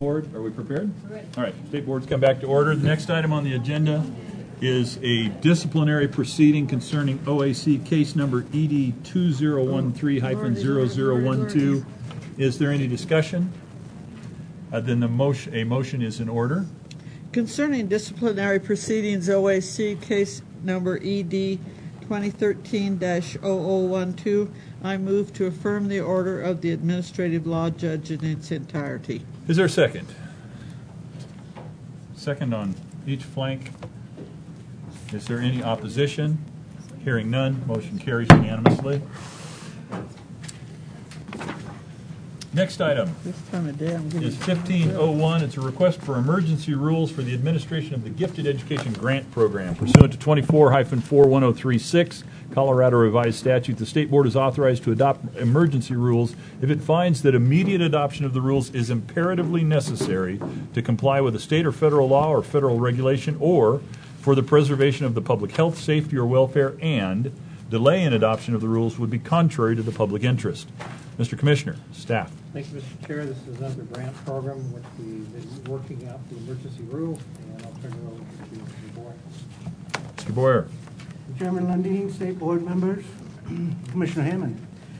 Board, are we prepared? All right, State Board's come back to order. The next item on the agenda is a disciplinary proceeding concerning OAC case number ED 2013-0012. Is there any discussion? Then a motion is in order. Concerning disciplinary proceedings, OAC case number ED 2013-0012, I move to affirm the order of the administrative law judge in its entirety. Is there a second? Second on each flank. Is there any opposition? Hearing none, motion carries unanimously. Next item This time of day I'm getting is 1501. It's a request for emergency rules for the administration of the Gifted Education Grant Program. Pursuant to 24-41036, Colorado Revised Statute, the State Board is authorized to adopt emergency rules if it finds that immediate adoption of the rules is imperatively necessary to comply with a state or federal law or federal regulation, or for the preservation of the public health, safety, or welfare, and delay in adoption of the rules would be contrary to the public interest. Mr. Commissioner, staff. Thank you, Mr. Chair. This is under grant program, which we've been working out the emergency rules, and I'll turn it over to Mr. Boyer. Mr. Boyer. Chairman Lundeen, State Board members, Commissioner Hammond.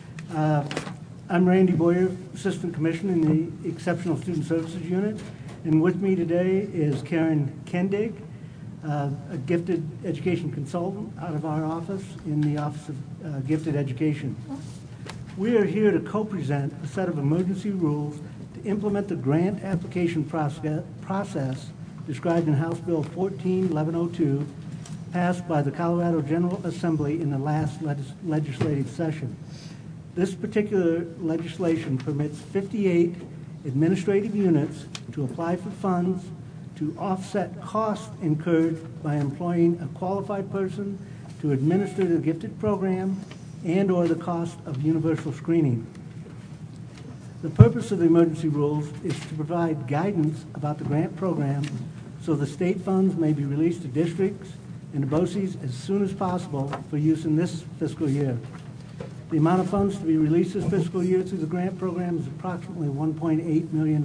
I'm Randy Boyer, Assistant Commissioner in the Exceptional Student Services Unit, and with me today is Karen Kendig, a gifted education consultant out of our office in the Office of Gifted Education. We are here to co-present a set of emergency rules to implement the grant application process described in House Bill 14-1102, passed by the Colorado General Assembly in the last legislative session. This particular legislation permits 58 administrative units to apply for funds to offset costs incurred by employing a qualified person to administer the gifted program and or the cost of universal screening. The purpose of the emergency rules is to provide guidance about the grant program so the state funds may be released to districts and to BOCES as soon as possible for use in this fiscal year. The amount of funds to be released this fiscal year through the grant program is approximately $1.8 million.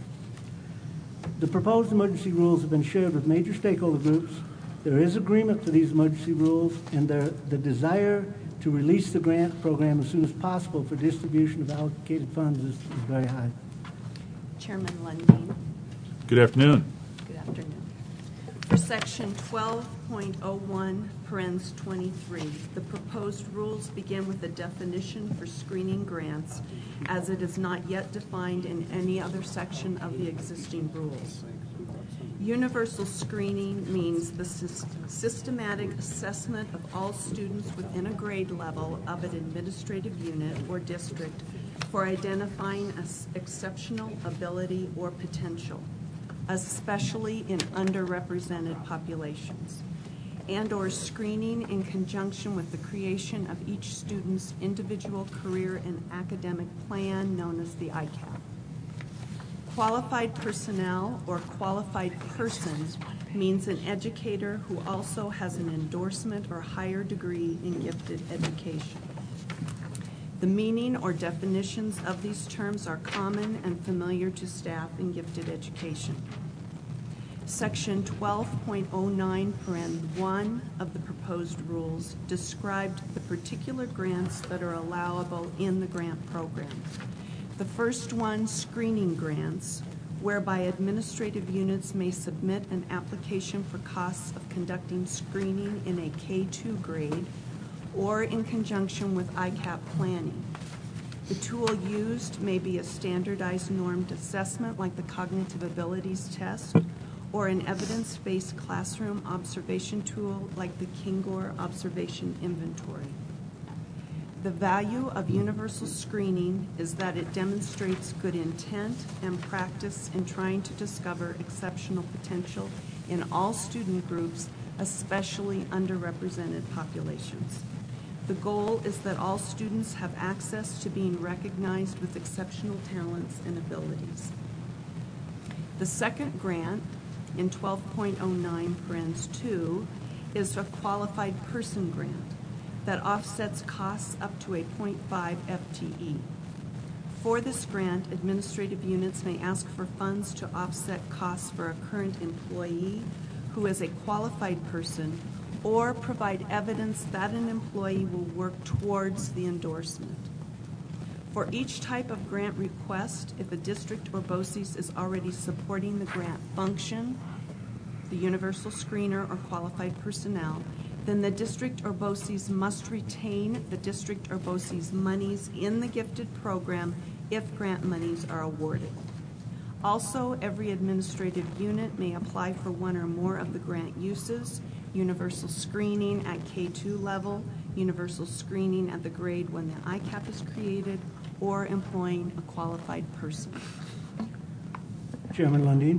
The proposed emergency rules have been shared with major stakeholder groups. There is agreement for these emergency rules, and the desire to release the grant program as soon as possible for distribution of allocated funds is very high. Chairman Lundeen. Good afternoon. Good afternoon. For Section 12.01, parens 23, the proposed rules begin with a definition for screening grants, as it is not yet defined in any other section of the existing rules. Universal screening means the systematic assessment of all students within a grade level of an administrative unit or district for identifying exceptional ability or potential, especially in underrepresented populations, and or screening in conjunction with the creation of each student's individual career and academic plan known as the ICAP. Qualified personnel or qualified persons means an educator who also has an endorsement or higher degree in gifted education. The meaning or definitions of these terms are common and familiar to staff in gifted education. Section 12.09, paren 1 of the proposed rules described the particular grants that are allowable in the grant program. The first one, screening grants, whereby administrative units may submit an application for costs of conducting screening in a K-2 grade or in conjunction with ICAP planning. The tool used may be a standardized normed assessment like the Cognitive Abilities Test, or an evidence-based classroom observation tool like the Kingor Observation Inventory. The value of universal screening is that it demonstrates good intent and practice in trying to discover exceptional potential in all student groups, especially underrepresented populations. The goal is that all students have access to being recognized with exceptional talents and abilities. The second grant in 12.09, parens 2, is a qualified person grant that offsets costs up to a 0.5 FTE. For this grant, administrative units may ask for funds to offset costs for a current employee who is a qualified person, or provide evidence that an employee will work towards the endorsement. For each type of grant request, if a district or BOCES is already supporting the grant function, the universal screener or qualified personnel, then the district or BOCES must retain the district or BOCES monies in the gifted program if grant monies are awarded. Also, every administrative unit may apply for one or more of the grant uses: universal screening at K2 level, universal screening at the grade when the ICAP is created, or employing a qualified person. Chairman Lundin.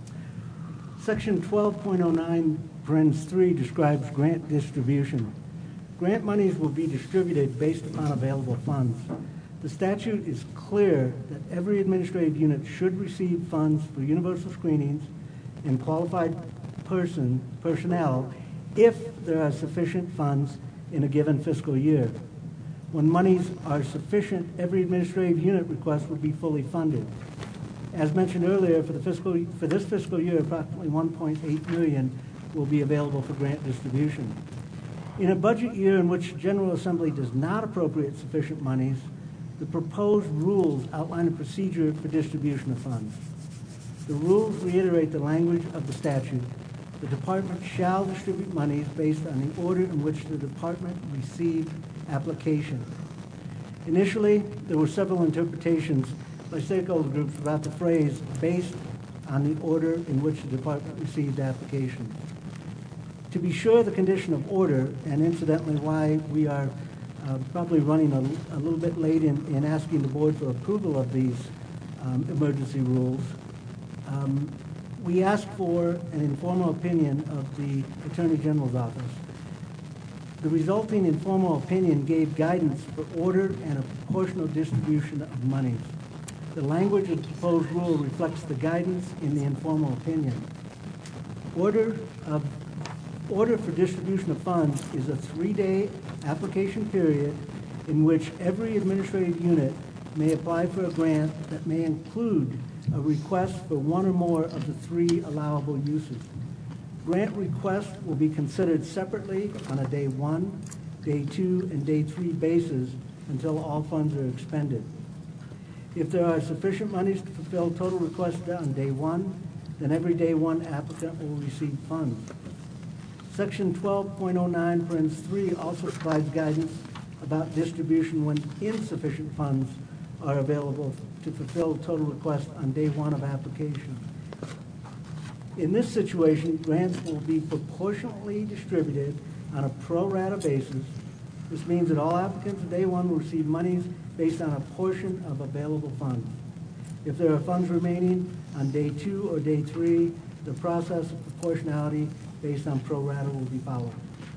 Section 12.09, parens 3 describes grant distribution. Grant monies will be distributed based upon available funds. The statute is clear that every administrative unit should receive funds for universal screenings and qualified personnel if there are sufficient funds in a given fiscal year. When monies are sufficient, every administrative unit request will be fully funded. As mentioned earlier, for this fiscal year, approximately $1.8 million will be available for grant distribution. In a budget year in which General Assembly does not appropriate sufficient monies, the proposed rules outline a procedure for distribution of funds. The rules reiterate the language of the statute. The department shall distribute monies based on the order in which the department received application. Initially, there were several interpretations by stakeholder groups about the phrase "based on the order in which the department received application." To be sure, the condition of order, and incidentally why we are probably running a little bit late in asking the board for approval of these emergency rules, we asked for an informal opinion of the Attorney General's office. The resulting informal opinion gave guidance for order and a proportional distribution of monies. The language of the proposed rule reflects the guidance in the informal opinion. Order for distribution of funds is a 3-day application period in which every administrative unit may apply for a grant that may include a request for one or more of the 3 allowable uses. Grant requests will be considered separately on a day 1, day 2, and day 3 basis until all funds are expended. If there are sufficient monies to fulfill total requests on day 1, then every day 1 applicant will receive funds. Section 12.09, parens 3 also provides guidance about distribution when insufficient funds are available to fulfill total requests on day 1 of application. In this situation, grants will be proportionately distributed on a pro rata basis. This means that all applicants on day 1 will receive monies based on a portion of available funds. If there are funds remaining on day 2 or day 3, the process of proportionality based on pro rata will be followed.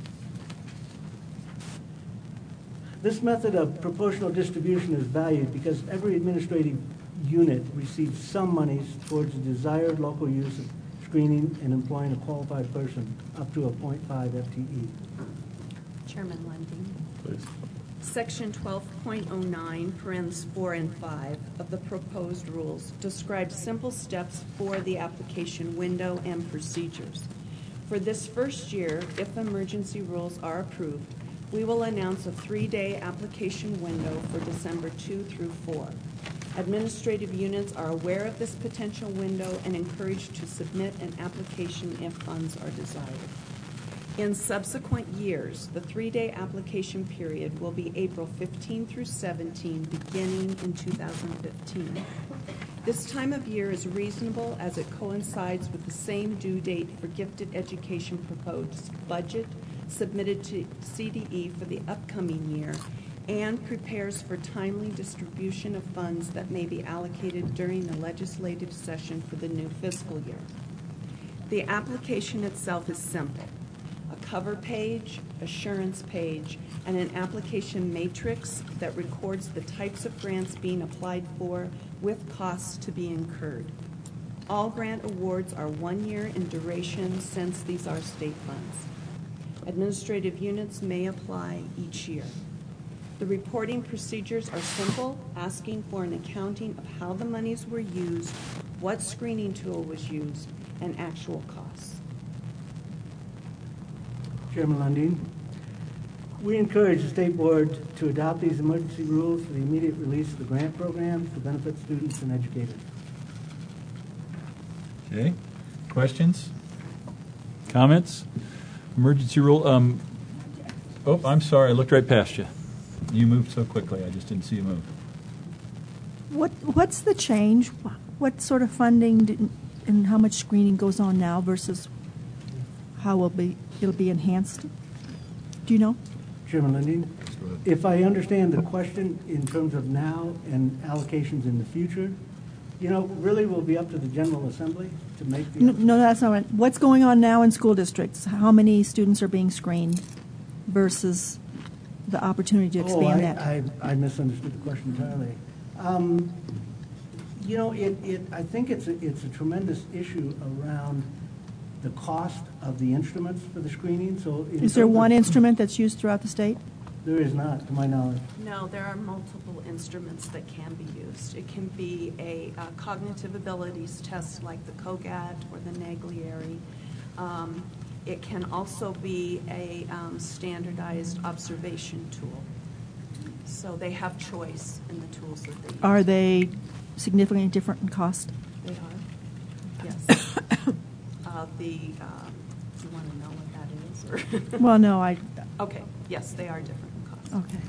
This method of proportional distribution is valued because every administrative unit receives some monies towards the desired local use of screening and employing a qualified person up to a 0.5 FTE. Chairman Lundin. Please. Section 12.09, parens 4 and 5 of the proposed rules describes simple steps for the application window and procedures. For this first year, if emergency rules are approved, we will announce a 3-day application window for December 2 through 4. Administrative units are aware of this potential window and encouraged to submit an application if funds are desired. In subsequent years, the 3-day application period will be April 15 through 17, beginning in 2015. This time of year is reasonable as it coincides with the same due date for gifted education proposed budget submitted to CDE for the upcoming year and prepares for timely distribution of funds that may be allocated during the legislative session for the new fiscal year. The application itself is simple: a cover page, assurance page, and an application matrix that records the types of grants being applied for with costs to be incurred. All grant awards are 1 year in duration since these are state funds. Administrative units may apply each year. The reporting procedures are simple, asking for an accounting of how the monies were used, what screening tool was used, and actual costs. Chairman Lundin, we encourage the State Board to adopt these emergency rules for the immediate release of the grant program to benefit students and educators. Okay. Questions? Comments? Emergency rule. Oh, I'm sorry. I looked right past you. You moved so quickly. I just didn't see you move. What's the change? What sort of funding and how much screening goes on now versus how it'll be enhanced? Do you know? Chairman Lundin, if I understand the question in terms of now and allocations in the future, really will be up to the General Assembly to make the... No, that's not right. What's going on now in school districts? How many students are being screened versus the opportunity to expand that? I misunderstood the question entirely. I think it's a tremendous issue around the cost of the instruments for the screening. So is there one instrument that's used throughout the state? There is not, to my knowledge. No, there are multiple instruments that can be used. It can be a cognitive abilities test like the COGAT or the Naglieri. It can also be a standardized observation tool. So they have choice in the tools that they use. Are they significantly different in cost? They are, yes. Do you want to know what that is? Or Well, no, Okay, yes, they are different in cost. okay.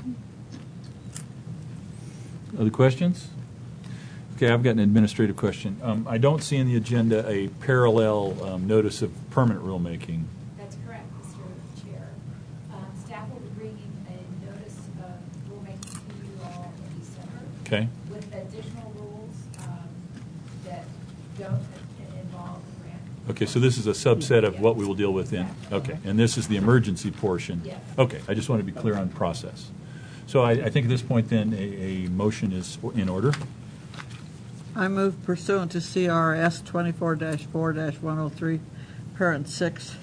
Other questions? Okay, I've got an administrative question. I don't see in the agenda a parallel notice of permanent rulemaking. That's correct, Mr. Chair. Staff will be bringing a notice of rulemaking to you all in December Okay. with additional rules that don't involve the grant. Okay, so this is a subset of what we will deal with in. Okay, and this is the emergency portion. Yes. Okay, I just want to be clear on process. So I think at this point then a motion is in order. I move pursuant to CRS 24-4-103, parent 6,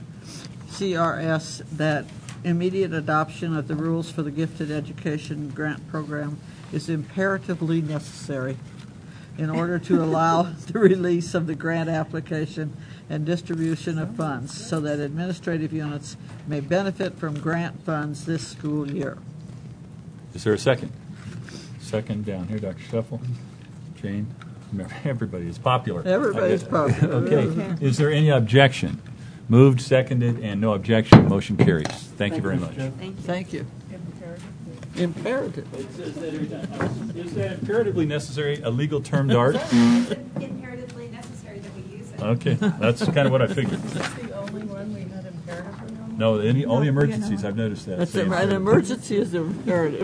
CRS, that immediate adoption of the rules for the Gifted Education Grant Program is imperatively necessary in order to allow the release of the grant application and distribution of funds so that administrative units may benefit from grant funds this school year. Is there a second? Second down here, Dr. Shuffle. Jane? Everybody is popular. Everybody's popular. Okay. Is there any objection? Moved, seconded, and no objection. Motion carries. Thank you very much. Thank you. Imperative. Is that imperatively necessary a legal term, Dart? Imperatively necessary that we use it. Okay, that's kind of what I figured. Is this the only one we had imperatively on? No, all the emergencies, I've noticed that. That's say an imperative. emergency is imperative.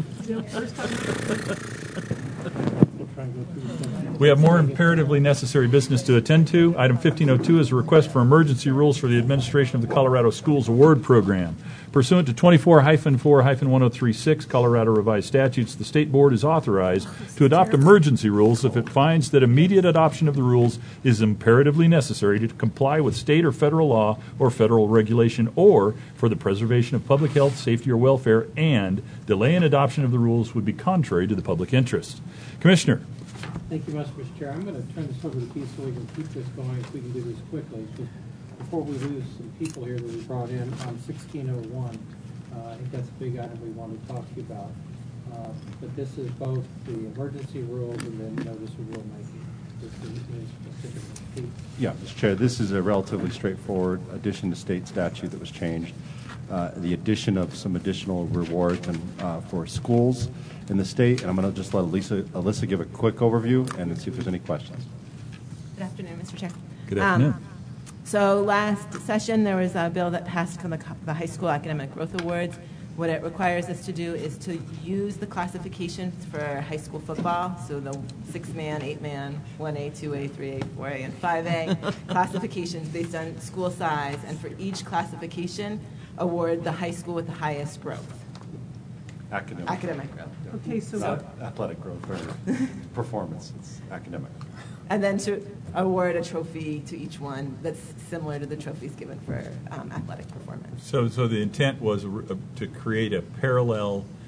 We have more imperatively necessary business to attend to. Item 1502 is a request for emergency rules for the administration of the Colorado Schools Award Program. Pursuant to 24-4-1036 Colorado Revised Statutes, the State Board is authorized to adopt emergency rules if it finds that immediate adoption of the rules is imperatively necessary to comply with state or federal law or federal regulation, or for the preservation of public health, safety, or welfare, and delay in adoption of the rules would be contrary to the public interest. Commissioner. Thank you much, Mr. Chair. I'm going to turn this over to Keith so we can keep this going, if we can do this quickly. Just before we lose some people here that we brought in on 1601, I think that's a big item we want to talk to you about. But this is both the emergency rules and then notice of rulemaking. This is specific. Keith? Yeah, Mr. Chair, this is a relatively straightforward addition to state statute that was changed. The addition of some additional rewards and, for schools in the state, and I'm going to just let Alyssa give a quick overview and then see if there's any questions. Good afternoon, Mr. Chair. Good afternoon. So last session, there was a bill that passed from the High School Academic Growth Awards. What it requires us to do is to use the classifications for high school football, so the 6-man, 8-man, 1A, 2A, 3A, 4A, and 5A classifications based on school size, and for each classification, award the high school with the highest growth. Academic growth. Okay, so Not athletic growth or performance, it's academic. And then to award a trophy to each one that's similar to the trophies given for athletic performance. So the intent was to create a parallel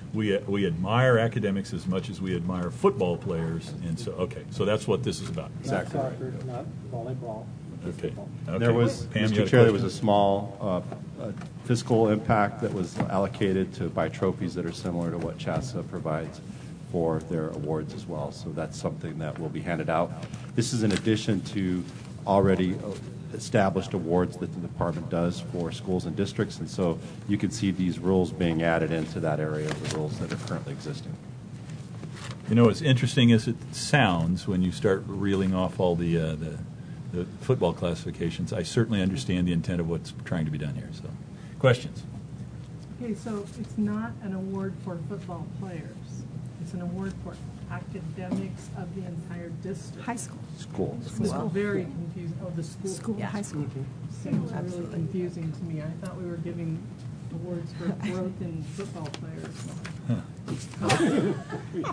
we admire academics as much as we admire football players, and so so that's what this is about. Not soccer, not volleyball. just Okay. football. Okay. There was, Pam, you Mr. had a Chair, there was question? a small fiscal impact that was allocated to buy trophies that are similar to what CHASA provides for their awards as well. So that's something that will be handed out. This is in addition to already established awards that the department does for schools and districts. And so you can see these rules being added into that area of the rules that are currently existing. You know, what's interesting as it sounds when you start reeling off all the football classifications. I certainly understand the intent of what's trying to be done here. So, questions? Okay, so it's not an award for football players. It's an award for academics of the entire district. High school. Schools. This is very confusing. Oh, the school. School, high school. Seems really confusing to me. I thought we were giving awards for growth in football players.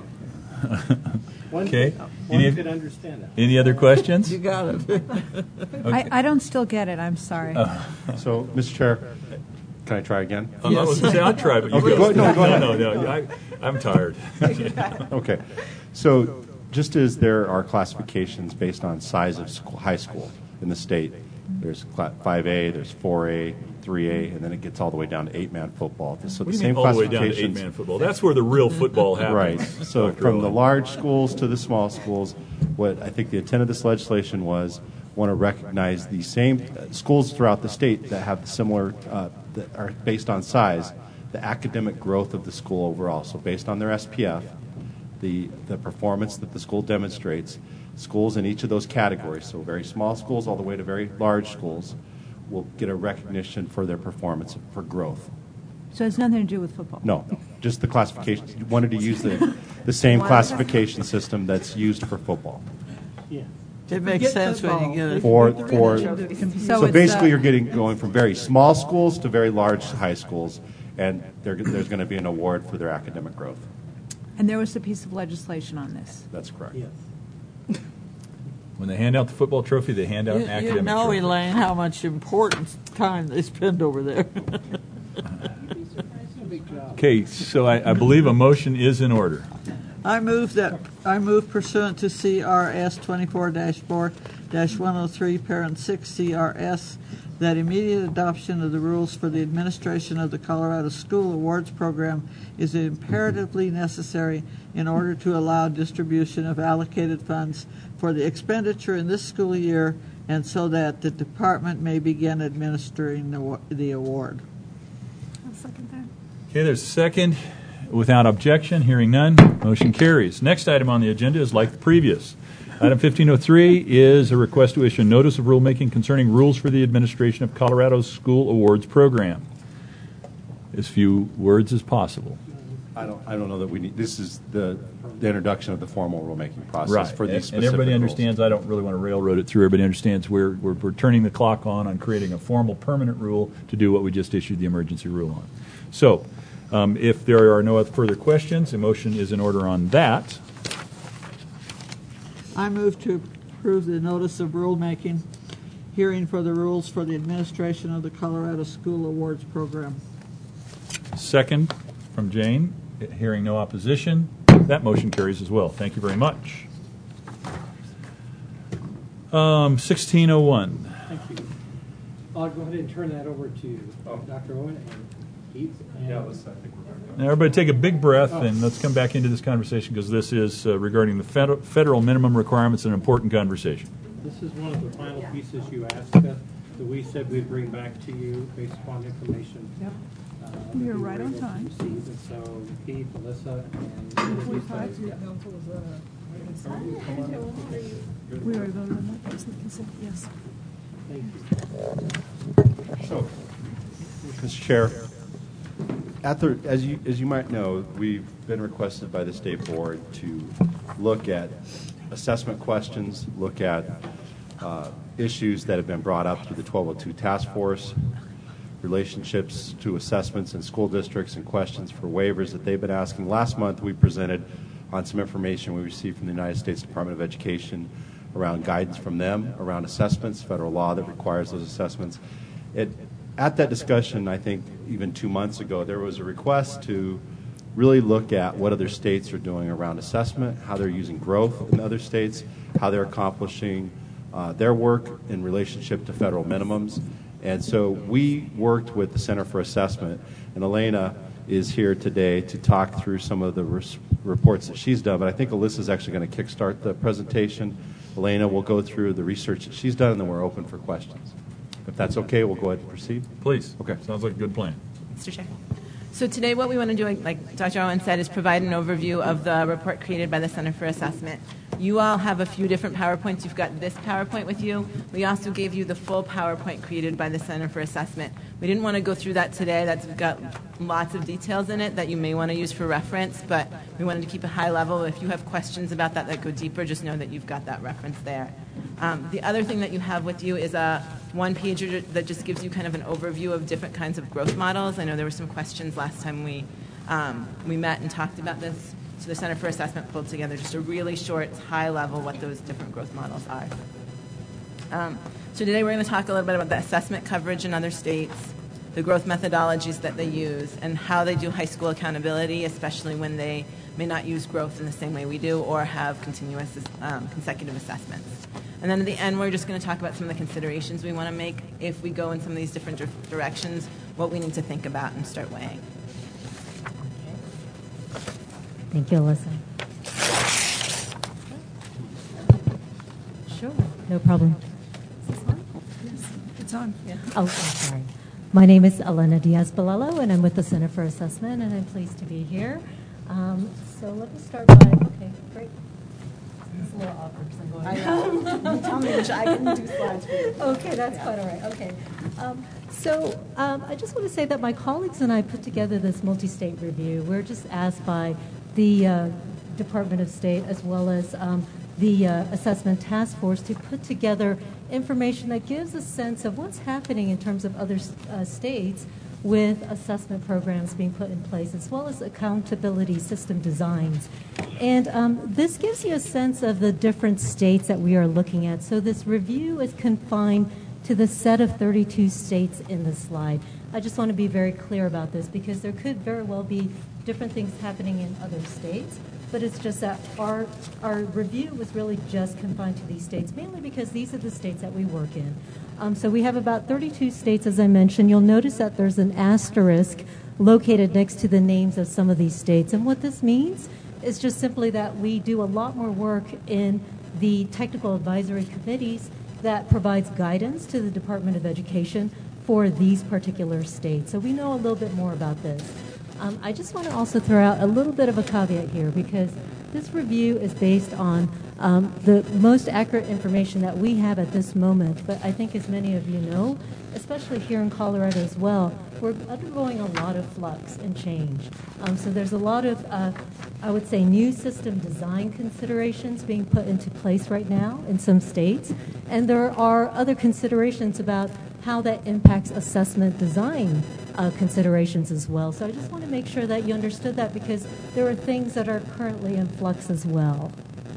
Okay. One could understand that. Any other questions? You got it. I don't still get it, I'm sorry. So, Mr. Chair, can I try again? I was going to say I'll try, but you Okay, go. go ahead. No. I'm tired. Okay. So just as there are classifications based on size of school, high school in the state, there's 5A, there's 4A, 3A, and then it gets all the way down to 8-man football. So What the do you mean same all the way down to classifications. 8-man football? That's where the real football happens. Right. So Dr. from the Owen. large schools to the small schools, what I think the intent of this legislation was want to recognize the same schools throughout the state that have similar, that are based on size, the academic growth of the school overall. So based on their SPF, the performance that the school demonstrates, schools in each of those categories, so very small schools all the way to very large schools, will get a recognition for their performance, for growth. So it has nothing to do with football? No, just the classification. You wanted to use the same classification system that's used for football. Yeah. It makes sense when you get it. So basically, you're going from very small schools to very large high schools, and there's going to be an award for their academic growth. And there was a piece of legislation on this. That's correct. Yes. When they hand out the football trophy, they hand out an academic You know, trophy. Elaine, how much important time they spend over there. It's a big job. Okay, so I believe a motion is in order. I move pursuant to CRS 24-4-103, parent 6 CRS, that immediate adoption of the rules for the administration of the Colorado School Awards Program is imperatively necessary in order to allow distribution of allocated funds for the expenditure in this school year, and so that the department may begin administering the award. I'll second that. Okay, there's a second. Without objection, hearing none, motion carries. Next item on the agenda is like the previous. Item 1503 is a request to issue a notice of rulemaking concerning rules for the administration of Colorado's School Awards Program. As few words as possible. I don't know that we need. This is the introduction of the formal rulemaking process Right, for these and specific everybody rules. understands. I don't really want to railroad it through. Everybody understands we're turning the clock on creating a formal permanent rule to do what we just issued the emergency rule on. So, if there are no other further questions, a motion is in order on that. I move to approve the notice of rulemaking hearing for the rules for the administration of the Colorado School Awards Program. Second from Jane. Hearing no opposition, that motion carries as well. Thank you very much. 1601. Thank you. I'll go ahead and turn that over to Dr. Owen and Keith. Yeah, I think we're good. Now, everybody take a big breath and let's come back into this conversation because this is regarding the federal minimum requirements, an important conversation. This is one of the final pieces you asked us that we said we'd bring back to you based upon information. Yep. that We were we right on able to time. receive. And so Keith, Alyssa, and these guys got- We already voted on that. That was the consent. Yes. Thank you. So, Mr. Chair, as you might know, we've been requested by the State Board to look at assessment questions, look at issues that have been brought up through the 1202 Task Force, relationships to assessments in school districts, and questions for waivers that they've been asking. Last month, we presented on some information we received from the United States Department of Education around guidance from them around assessments, federal law that requires those assessments. At that discussion, I think even 2 months ago, there was a request to really look at what other states are doing around assessment, how they're using growth in other states, how they're accomplishing their work in relationship to federal minimums. And so we worked with the Center for Assessment, and Elena is here today to talk through some of the reports that she's done. But I think Alyssa's actually going to kickstart the presentation. Elena will go through the research that she's done, and then we're open for questions. If that's okay, we'll go ahead and proceed. Please. Okay. Sounds like a good plan. Mr. Chair. So today what we want to do, like Dr. Owen said, is provide an overview of the report created by the Center for Assessment. You all have a few different PowerPoints. You've got this PowerPoint with you. We also gave you the full PowerPoint created by the Center for Assessment. We didn't want to go through that today. That's got lots of details in it that you may want to use for reference, but we wanted to keep it high level. If you have questions about that go deeper, just know that you've got that reference there. The other thing that you have with you is a one-pager that just gives you kind of an overview of different kinds of growth models. I know there were some questions last time we met and talked about this. So the Center for Assessment pulled together just a really short, high level, what those different growth models are. So today we're going to talk a little bit about the assessment coverage in other states, the growth methodologies that they use, and how they do high school accountability, especially when they may not use growth in the same way we do or have continuous consecutive assessments. And then at the end, we're just going to talk about some of the considerations we want to make if we go in some of these different directions, what we need to think about and start weighing. Thank you, Alyssa. Sure, no problem. Is this on? Yes, it's on. Yeah. Oh, I'm sorry. My name is Elena Diaz-Balelo, and I'm with the Center for Assessment, and I'm pleased to be here. So let me start by, okay, great. It's a little awkward because I'm going. I know. Tell me which I can do slides for you. Okay, that's quite all right. Okay. So I just want to say that my colleagues and I put together this multi-state review. We're just asked by the Department of State as well as the Assessment Task Force to put together information that gives a sense of what's happening in terms of other states with assessment programs being put in place, as well as accountability system designs. And this gives you a sense of the different states that we are looking at. So this review is confined to the set of 32 states in the slide. I just want to be very clear about this because there could very well be different things happening in other states, but it's just that our review was really just confined to these states, mainly because these are the states that we work in. So we have about 32 states, as I mentioned. You'll notice that there's an asterisk located next to the names of some of these states. And what this means is just simply that we do a lot more work in the technical advisory committees that provides guidance to the Department of Education for these particular states. So we know a little bit more about this. I just want to also throw out a little bit of a caveat here because this review is based on the most accurate information that we have at this moment. But I think as many of you know, especially here in Colorado as well, we're undergoing a lot of flux and change. So there's a lot of, I would say, new system design considerations being put into place right now in some states. And there are other considerations about how that impacts assessment design considerations as well. So I just want to make sure that you understood that because there are things that are currently in flux as well.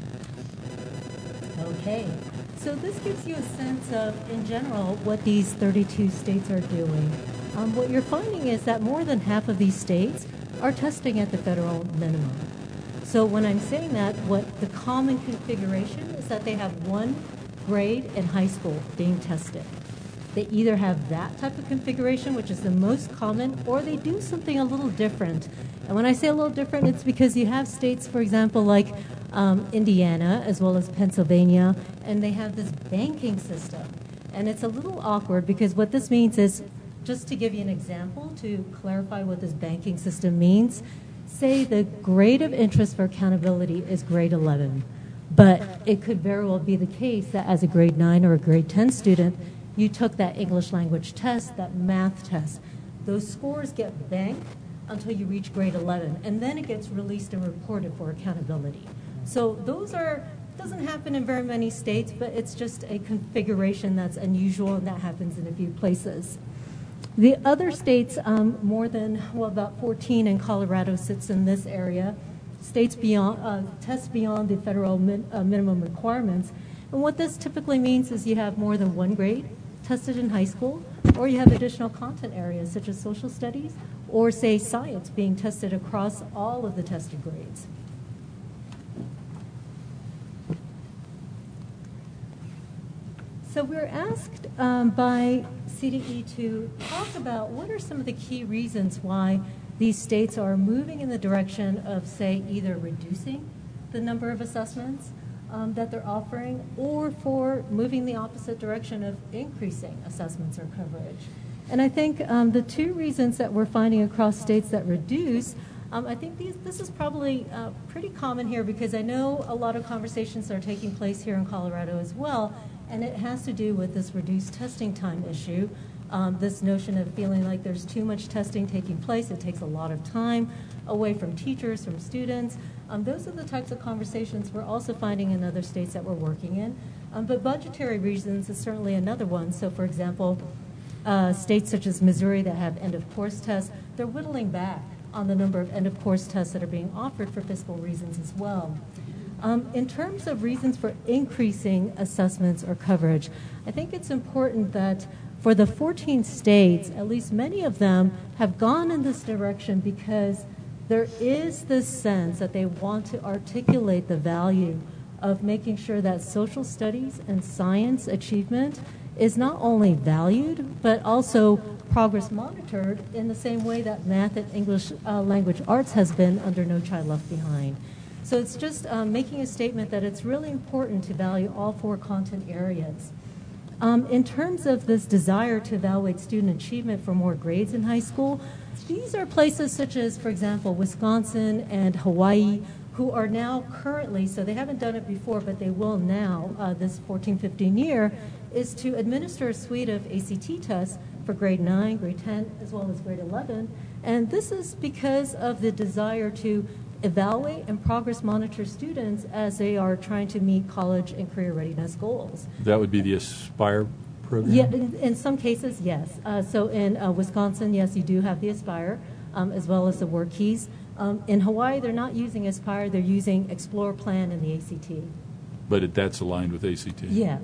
Okay, so this gives you a sense of, in general, what these 32 states are doing. What you're finding is that more than half of these states are testing at the federal minimum. So when I'm saying that, what the common configuration is that they have one grade in high school being tested. They either have that type of configuration, which is the most common, or they do something a little different. And when I say a little different, it's because you have states, for example, like Indiana, as well as Pennsylvania, and they have this banking system. And it's a little awkward because what this means is, just to give you an example to clarify what this banking system means, say the grade of interest for accountability is grade 11. But it could very well be the case that as a grade 9 or a grade 10 student, you took that English language test, that math test. Those scores get banked until you reach grade 11, and then it gets released and reported for accountability. So those doesn't happen in very many states, but it's just a configuration that's unusual, and that happens in a few places. The other states, about 14, and Colorado sits in this area, states test beyond the federal minimum requirements. And what this typically means is you have more than one grade tested in high school, or you have additional content areas such as social studies or say science being tested across all of the tested grades. So we're asked by CDE to talk about what are some of the key reasons why these states are moving in the direction of, say, either reducing the number of assessments that they're offering, or for moving the opposite direction of increasing assessments or coverage. And I think the two reasons that we're finding across states that reduce, I think this is probably pretty common here, because I know a lot of conversations are taking place here in Colorado as well, and it has to do with this reduced testing time issue, this notion of feeling like there's too much testing taking place. It takes a lot of time away from teachers, from students. Those are the types of conversations we're also finding in other states that we're working in. But budgetary reasons is certainly another one. So, for example, states such as Missouri that have end-of-course tests, they're whittling back on the number of end-of-course tests that are being offered for fiscal reasons as well. In terms of reasons for increasing assessments or coverage, I think it's important that for the 14 states, at least many of them have gone in this direction because there is this sense that they want to articulate the value of making sure that social studies and science achievement is not only valued, but also progress monitored in the same way that math and English language arts has been under No Child Left Behind. So it's just making a statement that it's really important to value all four content areas. In terms of this desire to evaluate student achievement for more grades in high school, these are places such as, for example, Wisconsin and Hawaii, who are now currently, so they haven't done it before, but they will now, this 14-15 year, is to administer a suite of ACT tests for grade 9, grade 10, as well as grade 11. And this is because of the desire to evaluate and progress monitor students as they are trying to meet college and career readiness goals. That would be the Aspire program? Yeah, in some cases, yes. So in Wisconsin, yes, you do have the Aspire, as well as the WorkKeys. In Hawaii, they're not using Aspire, they're using Explore, Plan, and the ACT. But that's aligned with ACT? Yes.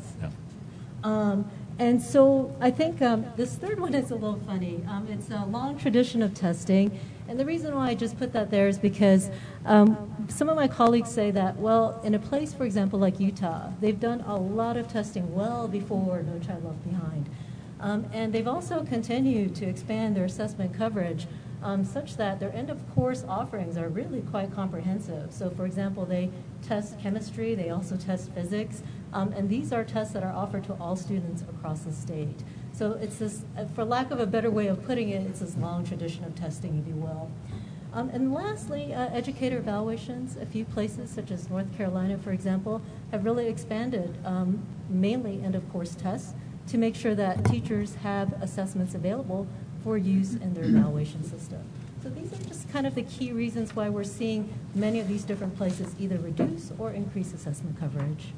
Yeah. And so I think this third one is a little funny. It's a long tradition of testing. And the reason why I just put that there is because some of my colleagues say that, well, in a place, for example, like Utah, they've done a lot of testing well before No Child Left Behind. And they've also continued to expand their assessment coverage such that their end-of-course offerings are really quite comprehensive. So, for example, they test chemistry, they also test physics, and these are tests that are offered to all students across the state. So it's this, for lack of a better way of putting it, it's this long tradition of testing, if you will. And lastly, educator evaluations. A few places, such as North Carolina, for example, have really expanded mainly end-of-course tests to make sure that teachers have assessments available for use in their evaluation system. So these are just kind of the key reasons why we're seeing many of these different places either reduce or increase assessment coverage.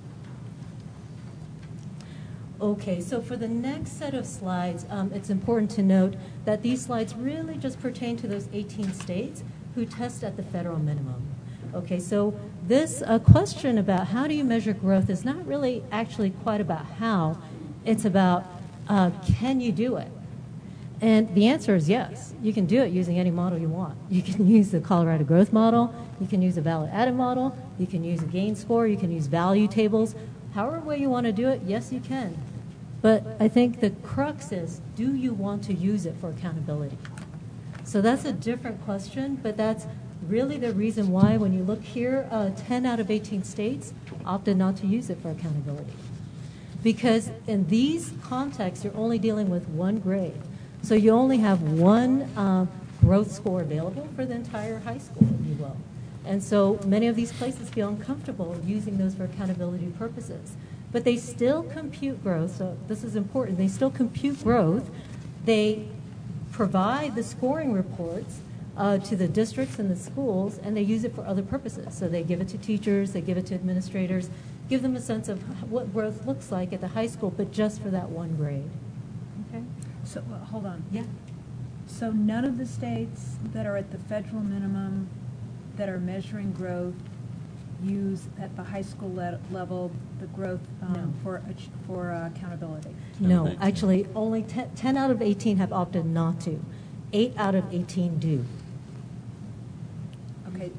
Okay, so for the next set of slides, it's important to note that these slides really just pertain to those 18 states who test at the federal minimum. Okay, so this question about how do you measure growth is not really actually quite about how, it's about can you do it? And the answer is yes. You can do it using any model you want. You can use the Colorado Growth Model, you can use a valid added model, you can use a gain score, you can use value tables. However way you want to do it, yes, you can. But I think the crux is, do you want to use it for accountability? So that's a different question, but that's really the reason why when you look here, 10 out of 18 states opted not to use it for accountability. Because in these contexts, you're only dealing with one grade. So you only have one growth score available for the entire high school, if you will. And so many of these places feel uncomfortable using those for accountability purposes. But they still compute growth, so this is important. They still compute growth. They provide the scoring reports to the districts and the schools, and they use it for other purposes. So they give it to teachers, they give it to administrators, give them a sense of what growth looks like at the high school, but just for that one grade. Okay. So hold on. Yeah. So none of the states that are at the federal minimum that are measuring growth use at the high school level the growth No. for accountability? No, actually, only 10 out of 18 have opted not to. 8 out of 18 do. Okay.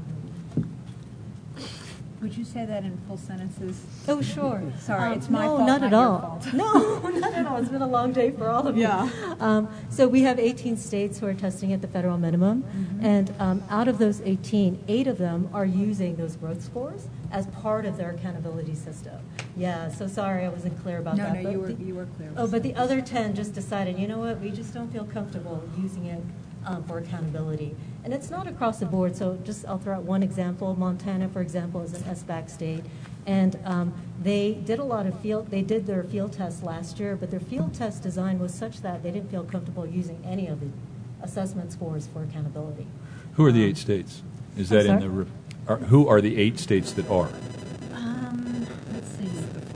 Would you say that in full sentences? Oh, sure. Sorry, it's my fault, No, not at your all. fault. No, not at all. It's been a long day for all of you. Yeah. So we have 18 states who are testing at the federal minimum, and out of those 18, 8 of them are using those growth scores as part of their accountability system. Yeah, so sorry I wasn't clear about that. No, but you were clear. Oh, but the other 10 just decided, you know what, we just don't feel comfortable using it for accountability. And it's not across the board, so I'll throw out one example. Montana, for example, is an SBAC state, and they did their field tests last year, but their field test design was such that they didn't feel comfortable using any of the assessment scores for accountability. Who are the 8 states? Is that in the? Who are the 8 states that are? Let's see.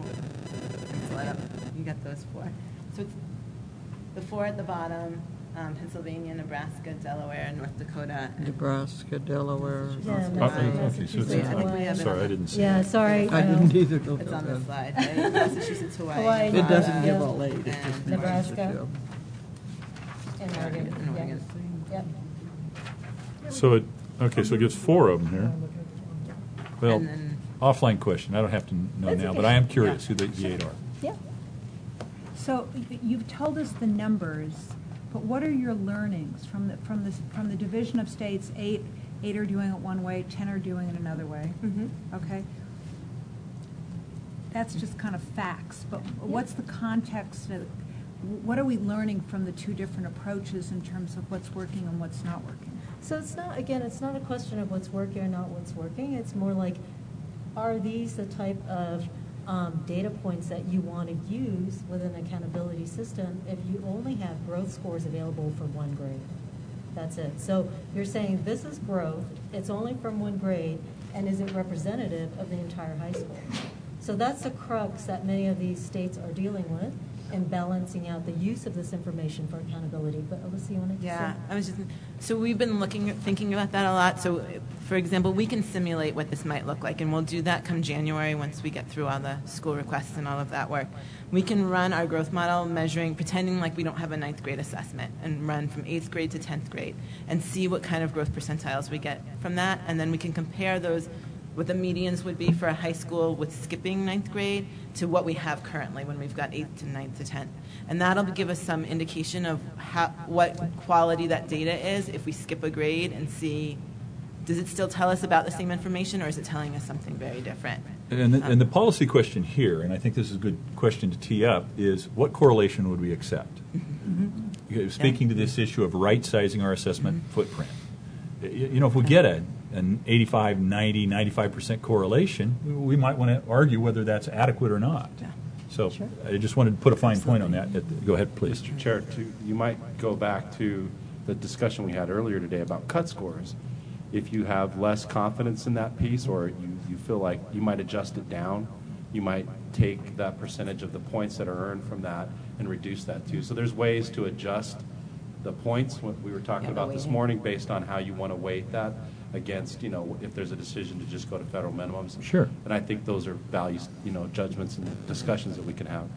You got those 4. So it's the 4 at the bottom: Pennsylvania, Nebraska, Delaware, North Dakota. Nebraska, Delaware. Yeah, Massachusetts. I think we have it. Sorry, I didn't see. Yeah, sorry. I didn't either. It's on the slide, right? Massachusetts, Hawaii. It doesn't Yeah. give all 8. It just makes Nebraska. it And Oregon. And Oregon. Yep. So it gives 4 of them here. Well, And then- offline question. I don't have to know That's now, okay. but I am curious who the 8 are. Yeah. So you've told us the numbers, but what are your learnings from the division of states? 8 are doing it one way, 10 are doing it another way. Okay. That's just kind of facts, but what's the context? What are we learning from the 2 different approaches in terms of what's working and what's not working? So it's not a question of what's working or not what's working. It's more like, are these the type of data points that you want to use with an accountability system if you only have growth scores available for one grade? That's it. So you're saying this is growth, it's only from one grade, and is it representative of the entire high school? So that's the crux that many of these states are dealing with in balancing out the use of this information for accountability. But Alyssa, you wanted to say? So we've been thinking about that a lot. So, for example, we can simulate what this might look like, and we'll do that come January once we get through all the school requests and all of that work. We can run our growth model pretending like we don't have a 9th grade assessment, and run from 8th grade to 10th grade and see what kind of growth percentiles we get from that, and then we can compare those, what the medians would be for a high school with skipping 9th grade to what we have currently when we've got 8th to 9th to 10th. And that'll give us some indication of what quality that data is if we skip a grade, and see, does it still tell us about the same information, or is it telling us something very different? And the policy question here, and I think this is a good question to tee up, is what correlation would we accept? Speaking to this issue of right-sizing our assessment footprint. If we get an 85, 90, 95% correlation, we might want to argue whether that's adequate or not. Yeah. So I just wanted to put a fine point on that. Go ahead, please. Mr. Chair, you might go back to the discussion we had earlier today about cut scores. If you have less confidence in that piece, or you feel like you might adjust it down, you might take that percentage of the points that are earned from that and reduce that too. So there's ways to adjust the points, what we were talking about this morning, based on how you want to weight that against, if there's a decision to just go to federal minimums. Sure. And I think those are values, judgments and discussions that we can have.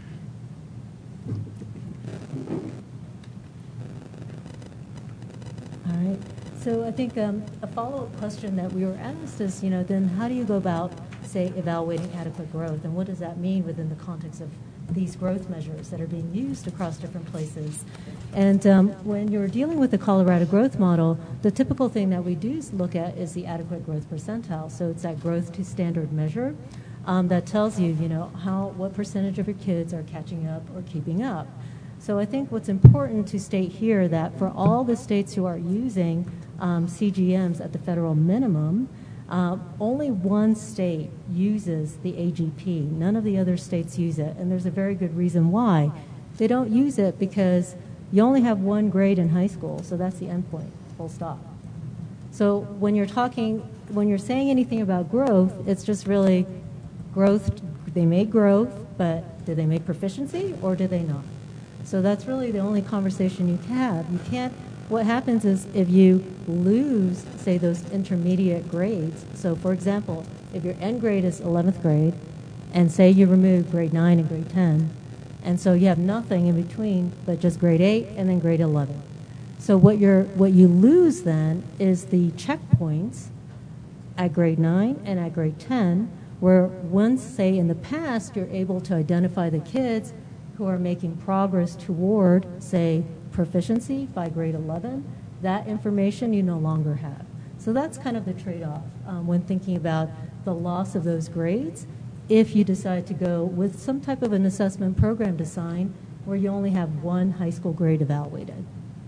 All right. So I think a follow-up question that we were asked is, then how do you go about, say, evaluating adequate growth, and what does that mean within the context of these growth measures that are being used across different places? And when you're dealing with the Colorado growth model, the typical thing that we do look at is the adequate growth percentile. So it's that growth to standard measure that tells you, what percentage of your kids are catching up or keeping up. So I think what's important to state here that for all the states who are using CGMs at the federal minimum, only one state uses the AGP. None of the other states use it, and there's a very good reason why. They don't use it because you only have one grade in high school, so that's the end point, full stop. So when you're saying anything about growth, it's just really growth. They make growth, but did they make proficiency or did they not? So that's really the only conversation you have. You can't. What happens is if you lose, say, those intermediate grades, so for example, if your end grade is 11th grade, and say you remove grade 9 and grade 10, and so you have nothing in between but just grade 8 and then grade 11. So what you lose then is the checkpoints at grade 9 and at grade 10, where once, say, in the past, you're able to identify the kids who are making progress toward, say, proficiency by grade 11, that information you no longer have. So that's kind of the trade-off when thinking about the loss of those grades if you decide to go with some type of an assessment program design where you only have one high school grade evaluated.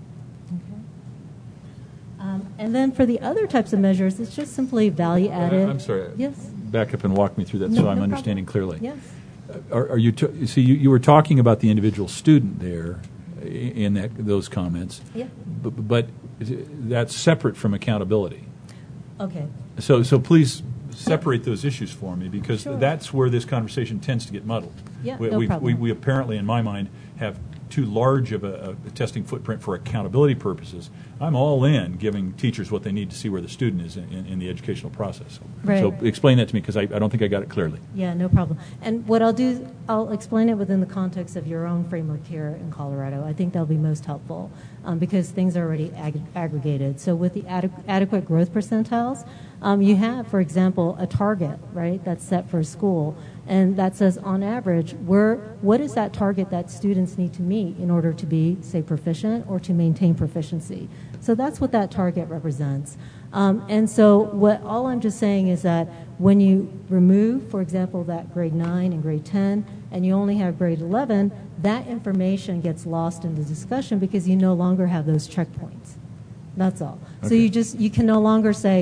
And then for the other types of measures, it's just simply value added. I'm sorry. Yes. Back up and walk me through that No, so I'm no understanding problem. clearly. Yes. Are you you were talking about the individual student there in those comments. Yeah. But that's separate from accountability. Okay. So please separate those issues for me, because Sure. that's where this conversation tends to get muddled. Yeah, no problem. We apparently, in my mind, have too large of a testing footprint for accountability purposes. I'm all in giving teachers what they need to see where the student is in the educational process. Right. So explain that to me, because I don't think I got it clearly. Yeah, no problem. And what I'll do, I'll explain it within the context of your own framework here in Colorado. I think that'll be most helpful because things are already aggregated. So with the adequate growth percentiles, you have, for example, a target, right, that's set for a school. And that says, on average, what is that target that students need to meet in order to be, say, proficient or to maintain proficiency? So that's what that target represents. And so all I'm just saying is that when you remove, for example, that grade 9 and grade 10, and you only have grade 11, that information gets lost in the discussion because you no longer have those checkpoints. That's all. Okay. So you can no longer say,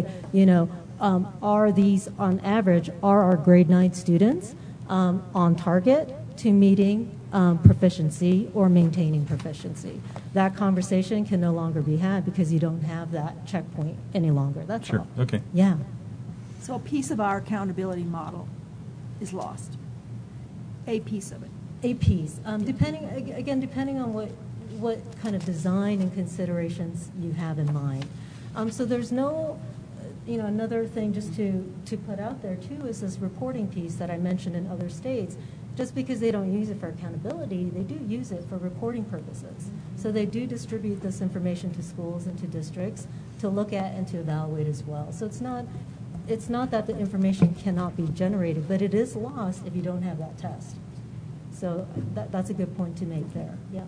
are these, on average, are our grade 9 students on target to meeting proficiency or maintaining proficiency? That conversation can no longer be had because you don't have that checkpoint any longer. That's Sure. all. Okay. Yeah. So a piece of our accountability model is lost. A piece of it. A piece. Depending on what kind of design and considerations you have in mind. So there's no, another thing just to put out there too is this reporting piece that I mentioned in other states. Just because they don't use it for accountability, they do use it for reporting purposes. So they do distribute this information to schools and to districts to look at and to evaluate as well. So it's not that the information cannot be generated, but it is lost if you don't have that test. So that's a good point to make there. Yeah.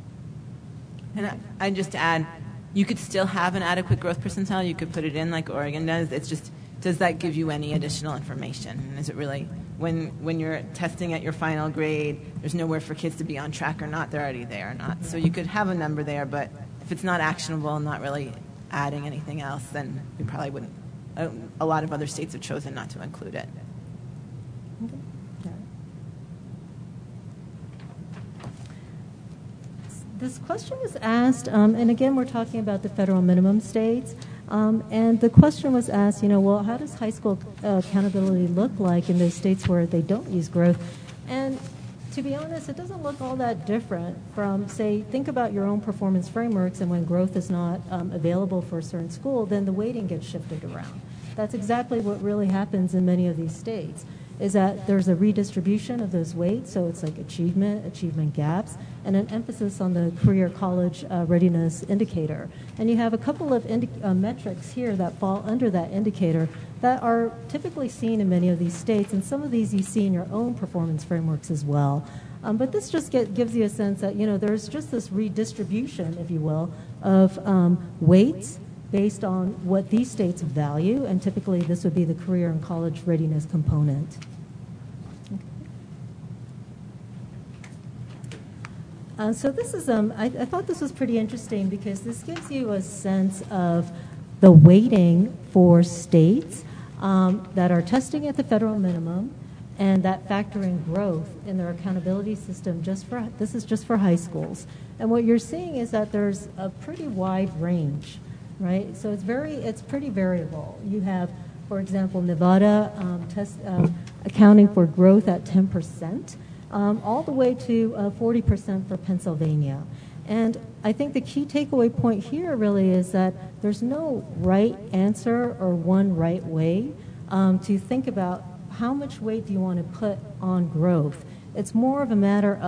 And I just add, you could still have an adequate growth percentile. You could put it in like Oregon does. It's just, does that give you any additional information? And is it really, when you're testing at your final grade, there's nowhere for kids to be on track or not. They're already there or not. So you could have a number there, but if it's not actionable and not really adding anything else, then we probably wouldn't. A lot of other states have chosen not to include it. This question was asked, and again, we're talking about the federal minimum states, and the question was asked, well, how does high school accountability look like in those states where they don't use growth? And to be honest, it doesn't look all that different from, say, think about your own performance frameworks, and when growth is not available for a certain school, then the weighting gets shifted around. That's exactly what really happens in many of these states, is that there's a redistribution of those weights, so it's like achievement gaps, and an emphasis on the career college readiness indicator. And you have a couple of metrics here that fall under that indicator that are typically seen in many of these states, and some of these you see in your own performance frameworks as well. But this just gives you a sense that, there's just this redistribution, if you will, of weights based on what these states value, and typically this would be the career and college readiness component. So this is, I thought this was pretty interesting because this gives you a sense of the weighting for states that are testing at the federal minimum and that factor in growth in their accountability system this is just for high schools. And what you're seeing is that there's a pretty wide range, right? So it's pretty variable. You have, for example, Nevada accounting for growth at 10%. All the way to 40% for Pennsylvania. And I think the key takeaway point here really is that there's no right answer or one right way to think about how much weight do you want to put on growth. It's more of a matter of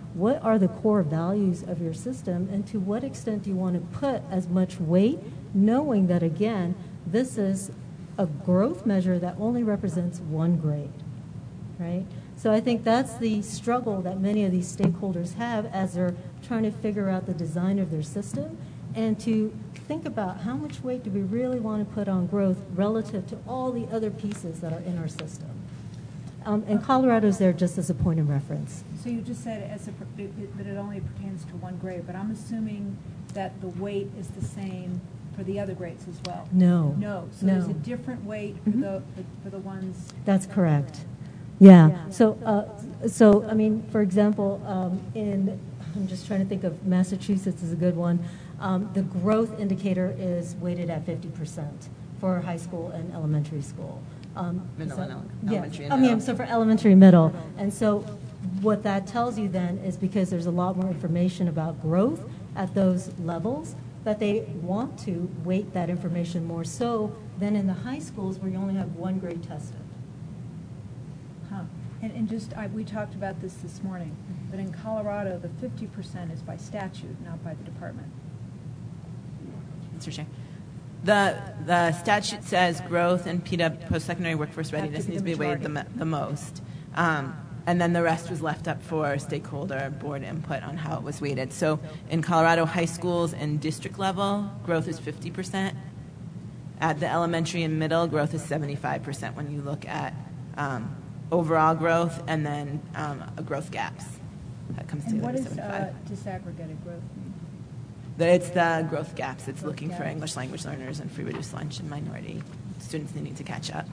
what are the core values of your system, and to what extent do you want to put as much weight, knowing that, again, this is a growth measure that only represents one grade, right? So I think that's the struggle that many of these stakeholders have as they're trying to figure out the design of their system, and to think about how much weight do we really want to put on growth relative to all the other pieces that are in our system. And Colorado's there just as a point of reference. So you just said that it only pertains to one grade, but I'm assuming that the weight is the same for the other grades as well. No. No. So No. there's a different weight for the ones. That's correct. Yeah. So I mean, for example, I'm just trying to think of Massachusetts is a good one. The growth indicator is weighted at 50% for high school and elementary school. Elementary and I mean, so for elementary and middle. And so what that tells you then is because there's a lot more information about growth at those levels, that they want to weight that information more so than in the high schools where you only have one grade tested. Huh. And we talked about this morning, but in Colorado, the 50% is by statute, not by the department. Mr. Chair. The statute says growth and PW, post-secondary workforce readiness, needs to be weighed the most. And then the rest was left up for stakeholder board input on how it was weighted. So in Colorado high schools and district level, growth is 50%. At the elementary and middle, growth is 75% when you look at overall growth and then growth gaps. That comes And together what to is 75. disaggregated growth mean? It's the growth gaps. It's Growth looking for gaps. English language learners and free reduced lunch and minority students needing to catch up.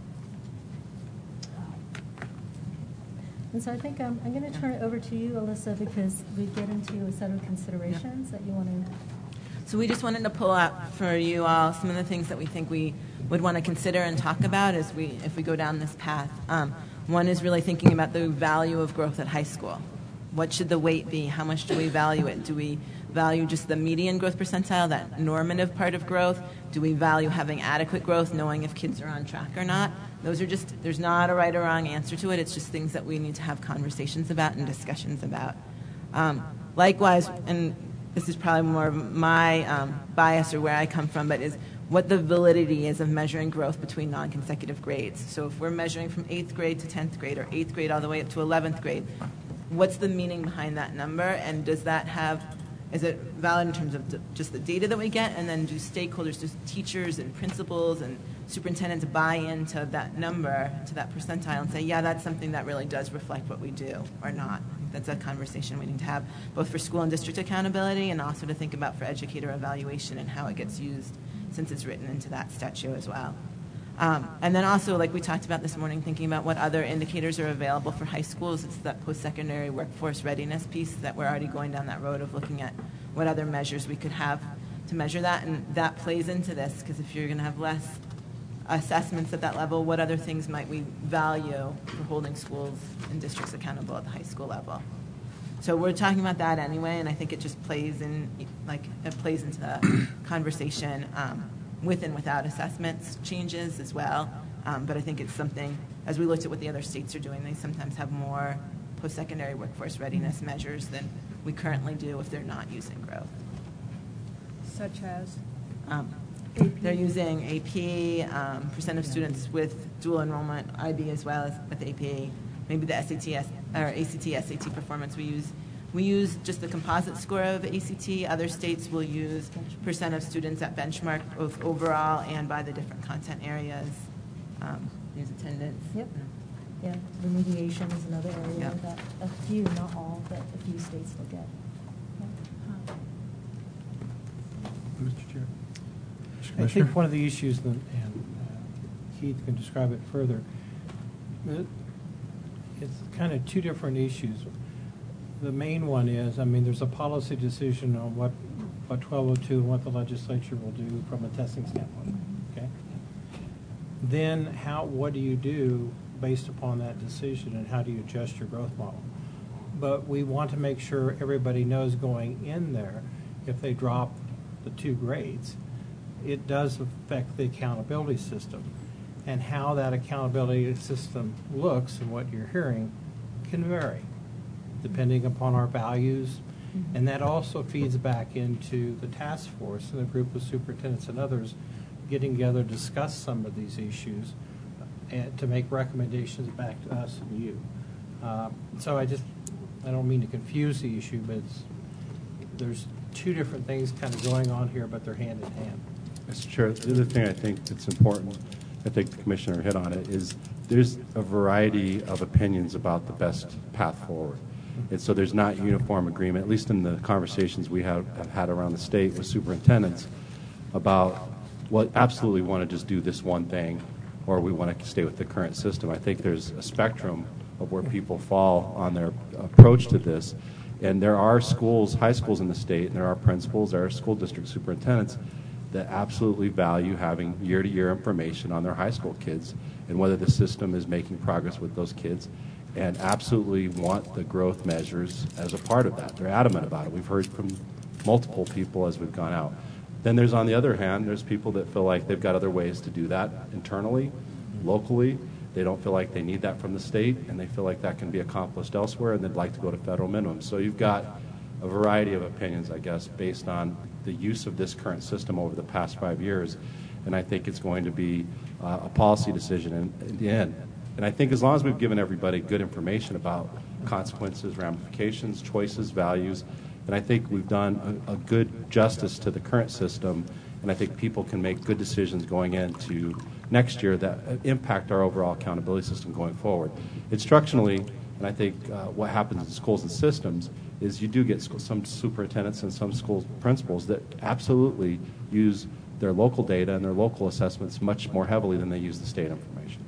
And so I think I'm going to turn it over to you, Alyssa, because we get into a set of considerations that you want to. So we just wanted to pull out for you all some of the things that we think we would want to consider and talk about if we go down this path. One is really thinking about the value of growth at high school. What should the weight be? How much do we value it? Do we value just the median growth percentile, that normative part of growth? Do we value having adequate growth, knowing if kids are on track or not? Those are just, there's not a right or wrong answer to it. It's just things that we need to have conversations about and discussions about. Likewise, and this is probably more of my bias or where I come from, but is what the validity is of measuring growth between non-consecutive grades. So if we're measuring from 8th grade to 10th grade or 8th grade all the way up to 11th grade, what's the meaning behind that number, and does that have, is it valid in terms of just the data that we get, and then do stakeholders, do teachers and principals and superintendents buy into that number, to that percentile, and say, yeah, that's something that really does reflect what we do, or not? I think that's a conversation we need to have, both for school and district accountability, and also to think about for educator evaluation and how it gets used, since it's written into that statute as well. And then also, like we talked about this morning, thinking about what other indicators are available for high schools. It's that post-secondary workforce readiness piece that we're already going down that road of looking at what other measures we could have to measure that. And that plays into this, because if you're going to have less assessments at that level, what other things might we value for holding schools and districts accountable at the high school level? So we're talking about that anyway, and I think it just plays in, like, it plays into the conversation with and without assessments changes as well. But I think it's something, as we looked at what the other states are doing, they sometimes have more post-secondary workforce readiness measures than we currently do if they're not using growth. Such as? They're using AP, percent of students with dual enrollment, IB as well as with AP, maybe the SAT or ACT, SAT performance we use just the composite score of ACT. Other states will use percent of students at benchmark, both overall and by the different content areas. Use attendance. Yep. Yeah, remediation is another area Yep. that a few, not all, but a few states look at. Mr. Chair. I think one of the issues, and Keith can describe it further, it's kind of two different issues. The main one is, I mean, there's a policy decision on what 1202 and what the legislature will do from a testing standpoint, okay? Then what do you do based upon that decision, and how do you adjust your growth model? But we want to make sure everybody knows going in there, if they drop the 2 grades, it does affect the accountability system. And how that accountability system looks and what you're hearing can vary. depending upon our values. And that also feeds back into the task force and the group of superintendents and others getting together to discuss some of these issues and to make recommendations back to us and you. So I don't mean to confuse the issue, but there's two different things kind of going on here, but they're hand in hand. Mr. Chair, the other thing I think that's important, I think the Commissioner hit on it, is there's a variety of opinions about the best path forward. And so there's not uniform agreement, at least in the conversations we have had around the state with superintendents, about, well, absolutely want to just do this one thing, or we want to stay with the current system. I think there's a spectrum of where people fall on their approach to this. And there are schools, high schools in the state, and there are principals, there are school district superintendents that absolutely value having year-to-year information on their high school kids and whether the system is making progress with those kids, and absolutely want the growth measures as a part of that. They're adamant about it. We've heard from multiple people as we've gone out. Then there's, on the other hand, there's people that feel like they've got other ways to do that internally, locally. They don't feel like they need that from the state, and they feel like that can be accomplished elsewhere, and they'd like to go to federal minimums. So you've got a variety of opinions, I guess, based on the use of this current system over the past 5 years, and I think it's going to be a policy decision in the end. And I think as long as we've given everybody good information about consequences, ramifications, choices, values, then I think we've done a good justice to the current system, and I think people can make good decisions going into next year that impact our overall accountability system going forward. Instructionally, and I think what happens in schools and systems is you do get some superintendents and some school principals that absolutely use their local data and their local assessments much more heavily than they use the state information.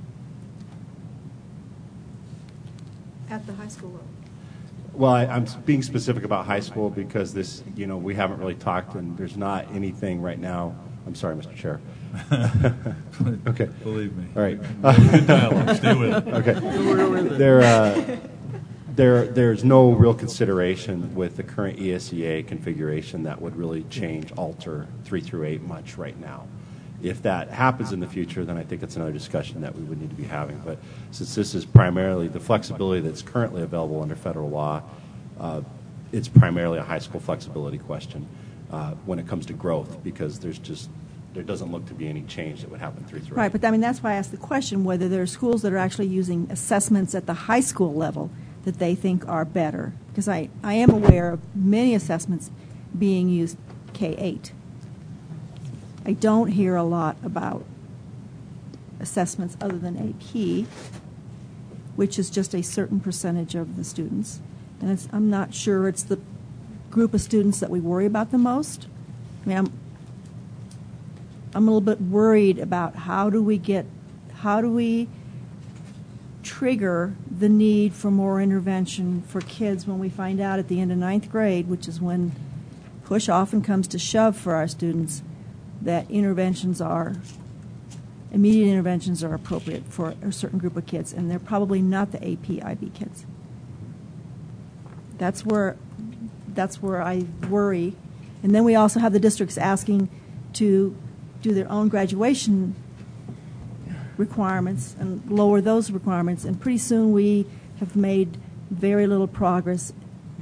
At the high school level. Well, I'm being specific about high school because this, we haven't really talked, and there's not anything right now. I'm sorry, Mr. Chair. Okay. Believe me. All right. Good dialogue. Stay with it. Okay. There's no real consideration with the current ESEA configuration that would really alter 3 through 8 much right now. If that happens in the future, then I think it's another discussion that we would need to be having. But since this is primarily the flexibility that's currently available under federal law, it's primarily a high school flexibility question when it comes to growth, because there doesn't look to be any change that would happen 3 through 8. Right, but that's why I asked the question whether there are schools that are actually using assessments at the high school level that they think are better. Because I am aware of many assessments being used K-8. I don't hear a lot about assessments other than AP, which is just a certain percentage of the students. And I'm not sure it's the group of students that we worry about the most. I mean, I'm a little bit worried about how do we trigger the need for more intervention for kids when we find out at the end of 9th grade, which is when push often comes to shove for our students, that immediate interventions are appropriate for a certain group of kids, and they're probably not the AP IB kids. That's where I worry. And then we also have the districts asking to do their own graduation requirements and lower those requirements, and pretty soon we have made very little progress.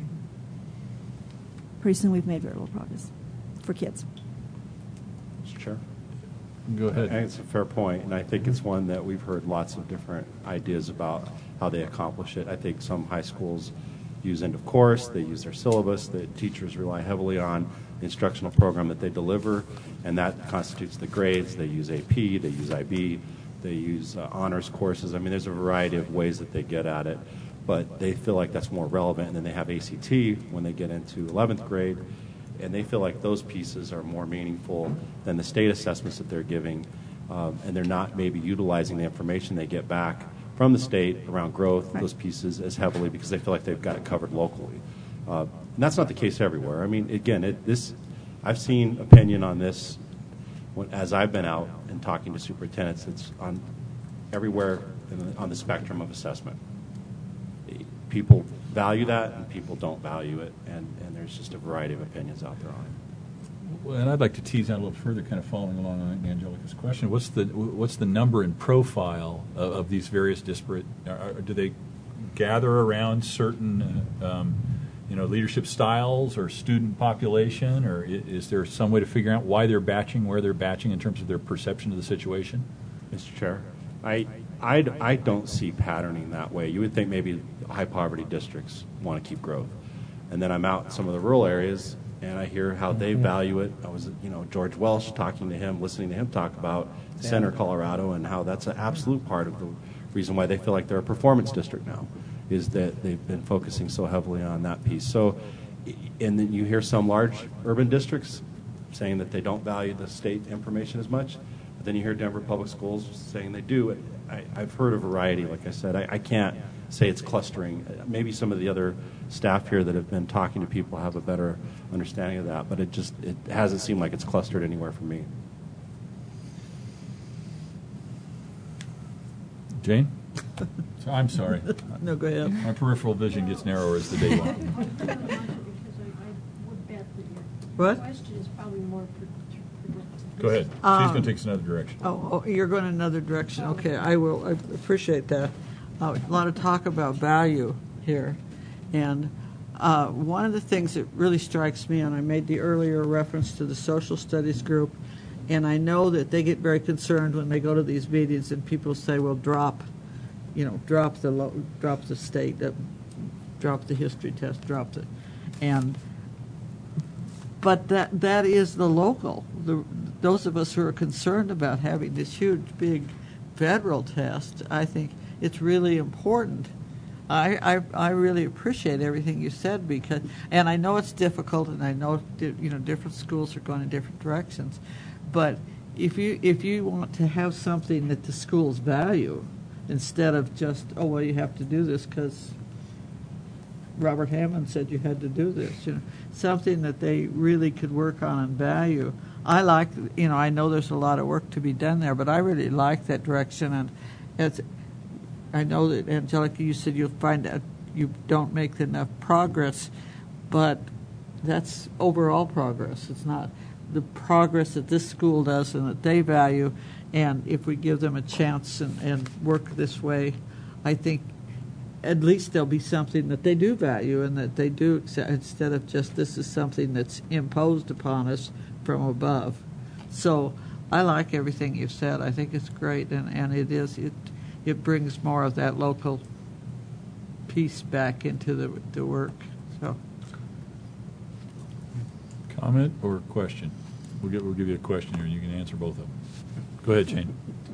Pretty soon we've made very little progress for kids. Mr. Chair? Go ahead. I think it's a fair point, and I think it's one that we've heard lots of different ideas about how they accomplish it. I think some high schools use end of course, they use their syllabus, the teachers rely heavily on the instructional program that they deliver, and that constitutes the grades. They use AP, they use IB, they use honors courses. I mean, there's a variety of ways that they get at it, but they feel like that's more relevant. And then they have ACT when they get into 11th grade, and they feel like those pieces are more meaningful than the state assessments that they're giving, and they're not maybe utilizing the information they get back from the state around growth, those pieces, as heavily because they feel like they've got it covered locally. And that's not the case everywhere. I mean, again, I've seen opinion on this as I've been out and talking to superintendents. It's on everywhere on the spectrum of assessment. People value that, and people don't value it, and there's just a variety of opinions out there on it. Well, and I'd like to tease out a little further, kind of following along on Angelica's question. What's the number and profile of these various disparate? Do they gather around certain leadership styles or student population, or is there some way to figure out why they're batching, where they're batching in terms of their perception of the situation? Mr. Chair, I don't see patterning that way. You would think maybe high poverty districts want to keep growth. And then I'm out in some of the rural areas and I hear how they value it. I was, George Welsh, talking to him, listening to him talk about Center Colorado and how that's an absolute part of the reason why they feel like they're a performance district now, is that they've been focusing so heavily on that piece. So, and then you hear some large urban districts saying that they don't value the state information as much, but then you hear Denver Public Schools saying they do. I've heard a variety, like I said. I can't say it's clustering. Maybe some of the other staff here that have been talking to people have a better understanding of that, but it hasn't seemed like it's clustered anywhere for me. Jane? I'm sorry. No, go ahead. My peripheral vision gets narrower as the day went on. What? The question is probably more Go ahead. She's going to take us another direction. Oh, you're going another direction. Okay, I will. I appreciate that. A lot of talk about value here. And one of the things that really strikes me, and I made the earlier reference to the social studies group, and I know that they get very concerned when they go to these meetings and people say, well, drop the state, drop the history test, but that is the local. Those of us who are concerned about having this huge, big federal test, I think it's really important. I really appreciate everything you said, and I know it's difficult, and I know different schools are going in different directions, but if you want to have something that the schools value, instead of just, oh well, you have to do this because Robert Hammond said you had to do this, something that they really could work on and value. I like, I know there's a lot of work to be done there, but I really like that direction, and I know that, Angelica, you said you'll find out you don't make enough progress, but that's overall progress. It's not the progress that this school does and that they value, and if we give them a chance and work this way, I think at least there'll be something that they do value and that they do accept, instead of just this is something that's imposed upon us from above. So I like everything you've said. I think it's great, and it brings more of that local piece back into the work. So, comment or question? We'll give you a question here, and you can answer both of them. Go ahead, Jane.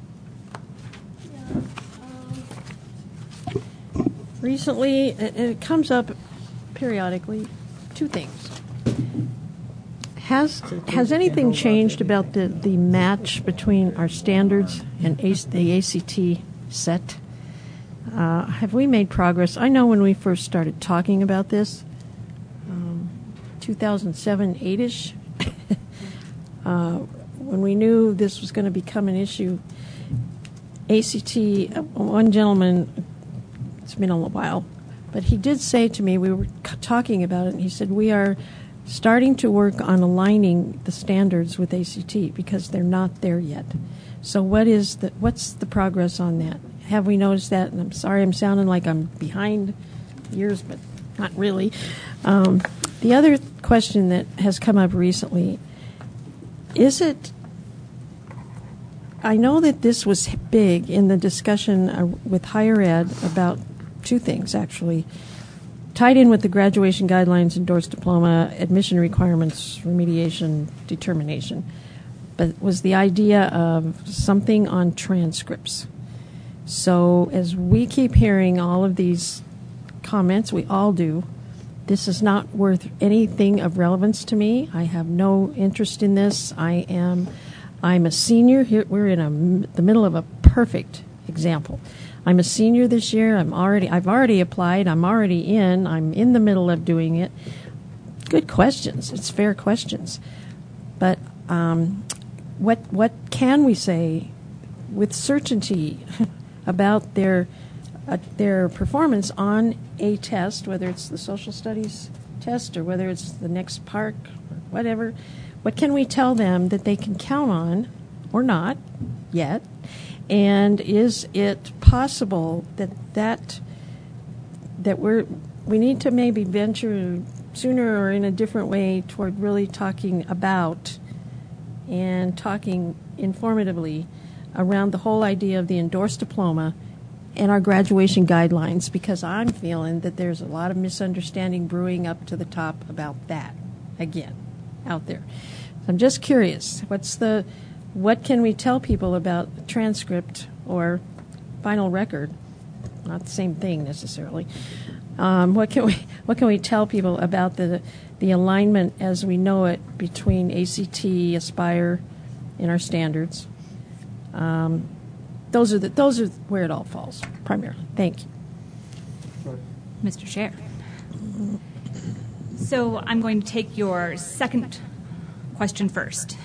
Recently, it comes up periodically, two things. Has anything changed about the match between our standards and the ACT set? Have we made progress? I know when we first started talking about this, 2007, 8-ish, when we knew this was going to become an issue, ACT, one gentleman, it's been a while, but he did say to me, we were talking about it, and he said, we are starting to work on aligning the standards with ACT because they're not there yet. So what's the progress on that? Have we noticed that? And I'm sorry I'm sounding like I'm behind years, but not really. The other question that has come up recently, I know that this was big in the discussion with higher ed about two things, actually, tied in with the graduation guidelines, endorsed diploma, admission requirements, remediation, determination, but was the idea of something on transcripts. So as we keep hearing all of these comments, we all do, this is not worth anything of relevance to me. I have no interest in this. I'm a senior. Here, we're in the middle of a perfect example. I'm a senior this year. I've already applied. I'm already in. I'm in the middle of doing it. Good questions. It's fair questions. But what can we say with certainty about their performance on a test, whether it's the social studies test or whether it's the next park or whatever? What can we tell them that they can count on or not yet? And is it possible that that we need to maybe venture sooner or in a different way toward really talking about and talking informatively around the whole idea of the endorsed diploma and our graduation guidelines, because I'm feeling that there's a lot of misunderstanding brewing up to the top about that again out there. I'm just curious, what can we tell people about the transcript or final record? Not the same thing necessarily. What can we tell people about the alignment as we know it between ACT, Aspire, and our standards? Those are where it all falls primarily. Thank you, Mr. Chair. So I'm going to take your second question first.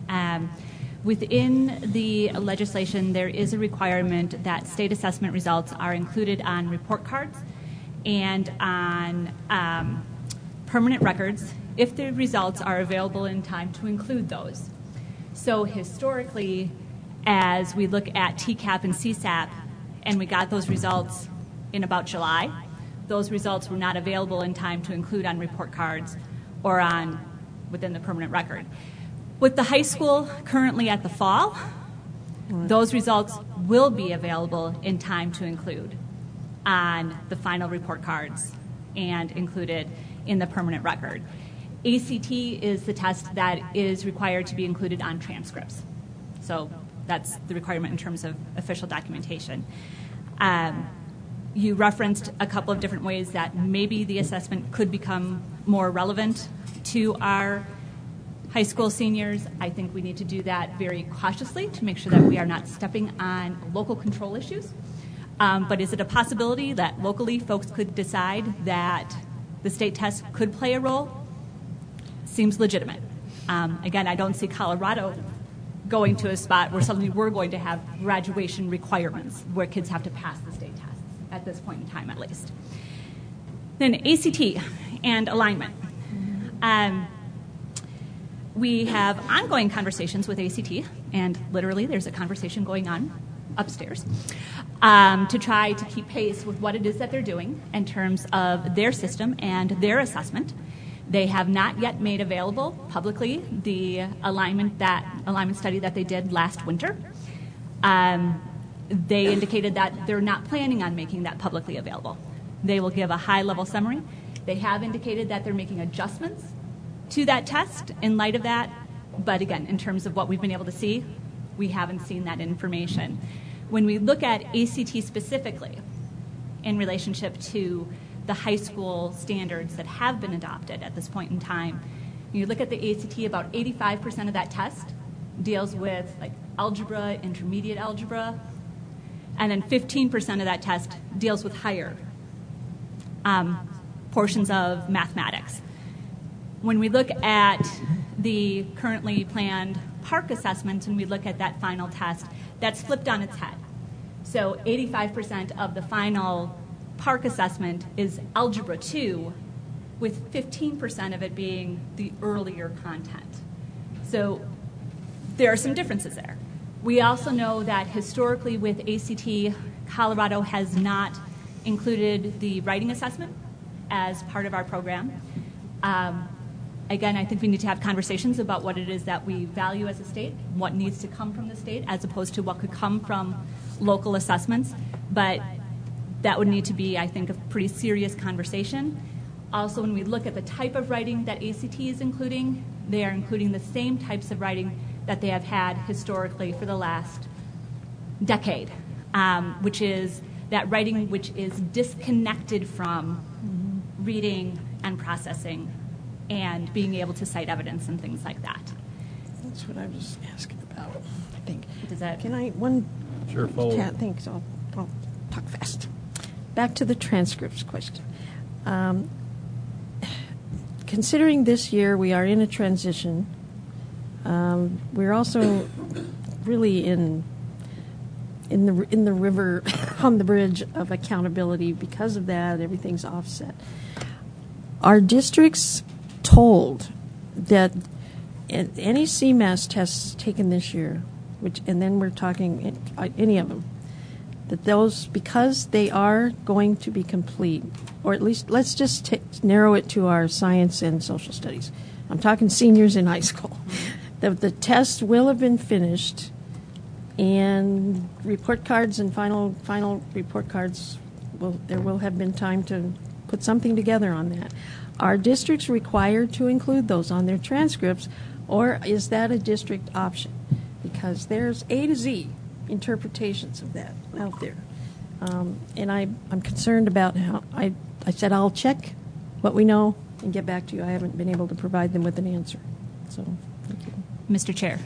Within the legislation, there is a requirement that state assessment results are included on report cards and on permanent records if the results are available in time to include those. So historically, as we look at TCAP and CSAP, and we got those results in about July, those results were not available in time to include on report cards or within the permanent record. With the high school currently at the fall, those results will be available in time to include on the final report cards and included in the permanent record. ACT is the test that is required to be included on transcripts. So that's the requirement in terms of official documentation. You referenced a couple of different ways that maybe the assessment could become more relevant to our high school seniors. I think we need to do that very cautiously to make sure that we are not stepping on local control issues. But is it a possibility that locally folks could decide that the state test could play a role? Seems legitimate. Again, I don't see Colorado going to a spot where suddenly we're going to have graduation requirements where kids have to pass the state tests at this point in time, at least. Then ACT and alignment. We have ongoing conversations with ACT, and literally there's a conversation going on upstairs to try to keep pace with what it is that they're doing in terms of their system and their assessment. They have not yet made available publicly the alignment study that they did last winter. They indicated that they're not planning on making that publicly available. They will give a high-level summary. They have indicated that they're making adjustments to that test in light of that. But again, in terms of what we've been able to see, we haven't seen that information. When we look at ACT specifically in relationship to the high school standards that have been adopted at this point in time, you look at the ACT, about 85% of that test deals with like algebra, intermediate algebra, and then 15% of that test deals with higher portions of mathematics. When we look at the currently planned PARCC assessment and we look at that final test, that's flipped on its head. So 85% of the final PARCC assessment is Algebra 2, with 15% of it being the earlier content. So there are some differences there. We also know that historically with ACT, Colorado has not included the writing assessment as part of our program. Again, I think we need to have conversations about what it is that we value as a state, what needs to come from the state, as opposed to what could come from local assessments. But that would need to be, I think, a pretty serious conversation. Also, when we look at the type of writing that ACT is including, they are including the same types of writing that they have had historically for the last decade, which is that writing which is disconnected from reading and processing and being able to cite evidence and things like that. That's what I was asking about, I think. Does that... Can I, one... Sure, follow. Can't think, so I'll talk fast. Back to the transcripts question. Considering this year we are in a transition, we're also really in the river on the bridge of accountability. Because of that, everything's offset. Are districts told that any CMAS tests taken this year, and then we're talking any of them, that those, because they are going to be complete, or at least let's just narrow it to our science and social studies. I'm talking seniors in high school. The test will have been finished, and report cards and final report cards, there will have been time to put something together on that. Are districts required to include those on their transcripts, or is that a district option? Because there's A to Z interpretations of that out there. And I'm concerned about how I said I'll check what we know and get back to you. I haven't been able to provide them with an answer. So, thank you. Mr. Chair,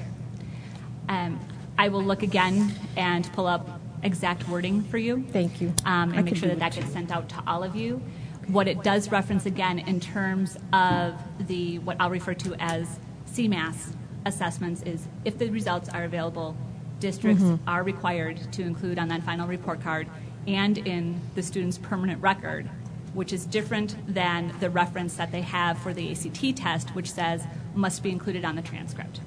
I will look again and pull up exact wording for you. Thank you. And make sure that gets sent out to all of you. What it does reference again in terms of what I'll refer to as CMAS assessments is if the results are available, districts are required to include on that final report card and in the student's permanent record, which is different than the reference that they have for the ACT test, which says must be included on the transcript.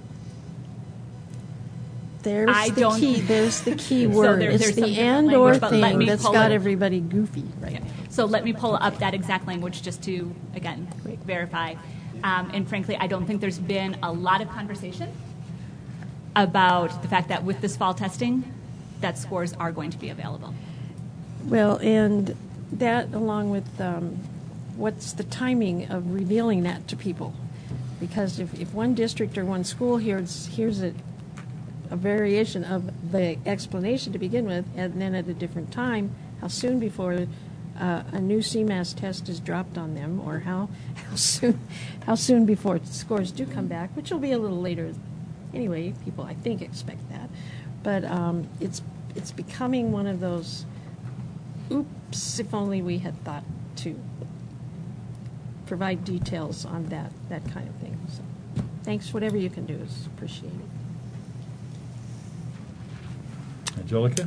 There's the key word. So it's the and/or thing that's got everybody goofy, right? Okay. So let me pull up that exact language just to, again, verify. And frankly, I don't think there's been a lot of conversation about the fact that with this fall testing, that scores are going to be available. Well, and that along with what's the timing of revealing that to people? Because if one district or one school here's a variation of the explanation to begin with, and then at a different time, how soon before a new CMAS test is dropped on them, or how soon before scores do come back, which will be a little later. Anyway, people I think expect that, but it's becoming one of those. Oops! If only we had thought to provide details on that kind of thing. So, thanks. Whatever you can do is appreciated. Angelica?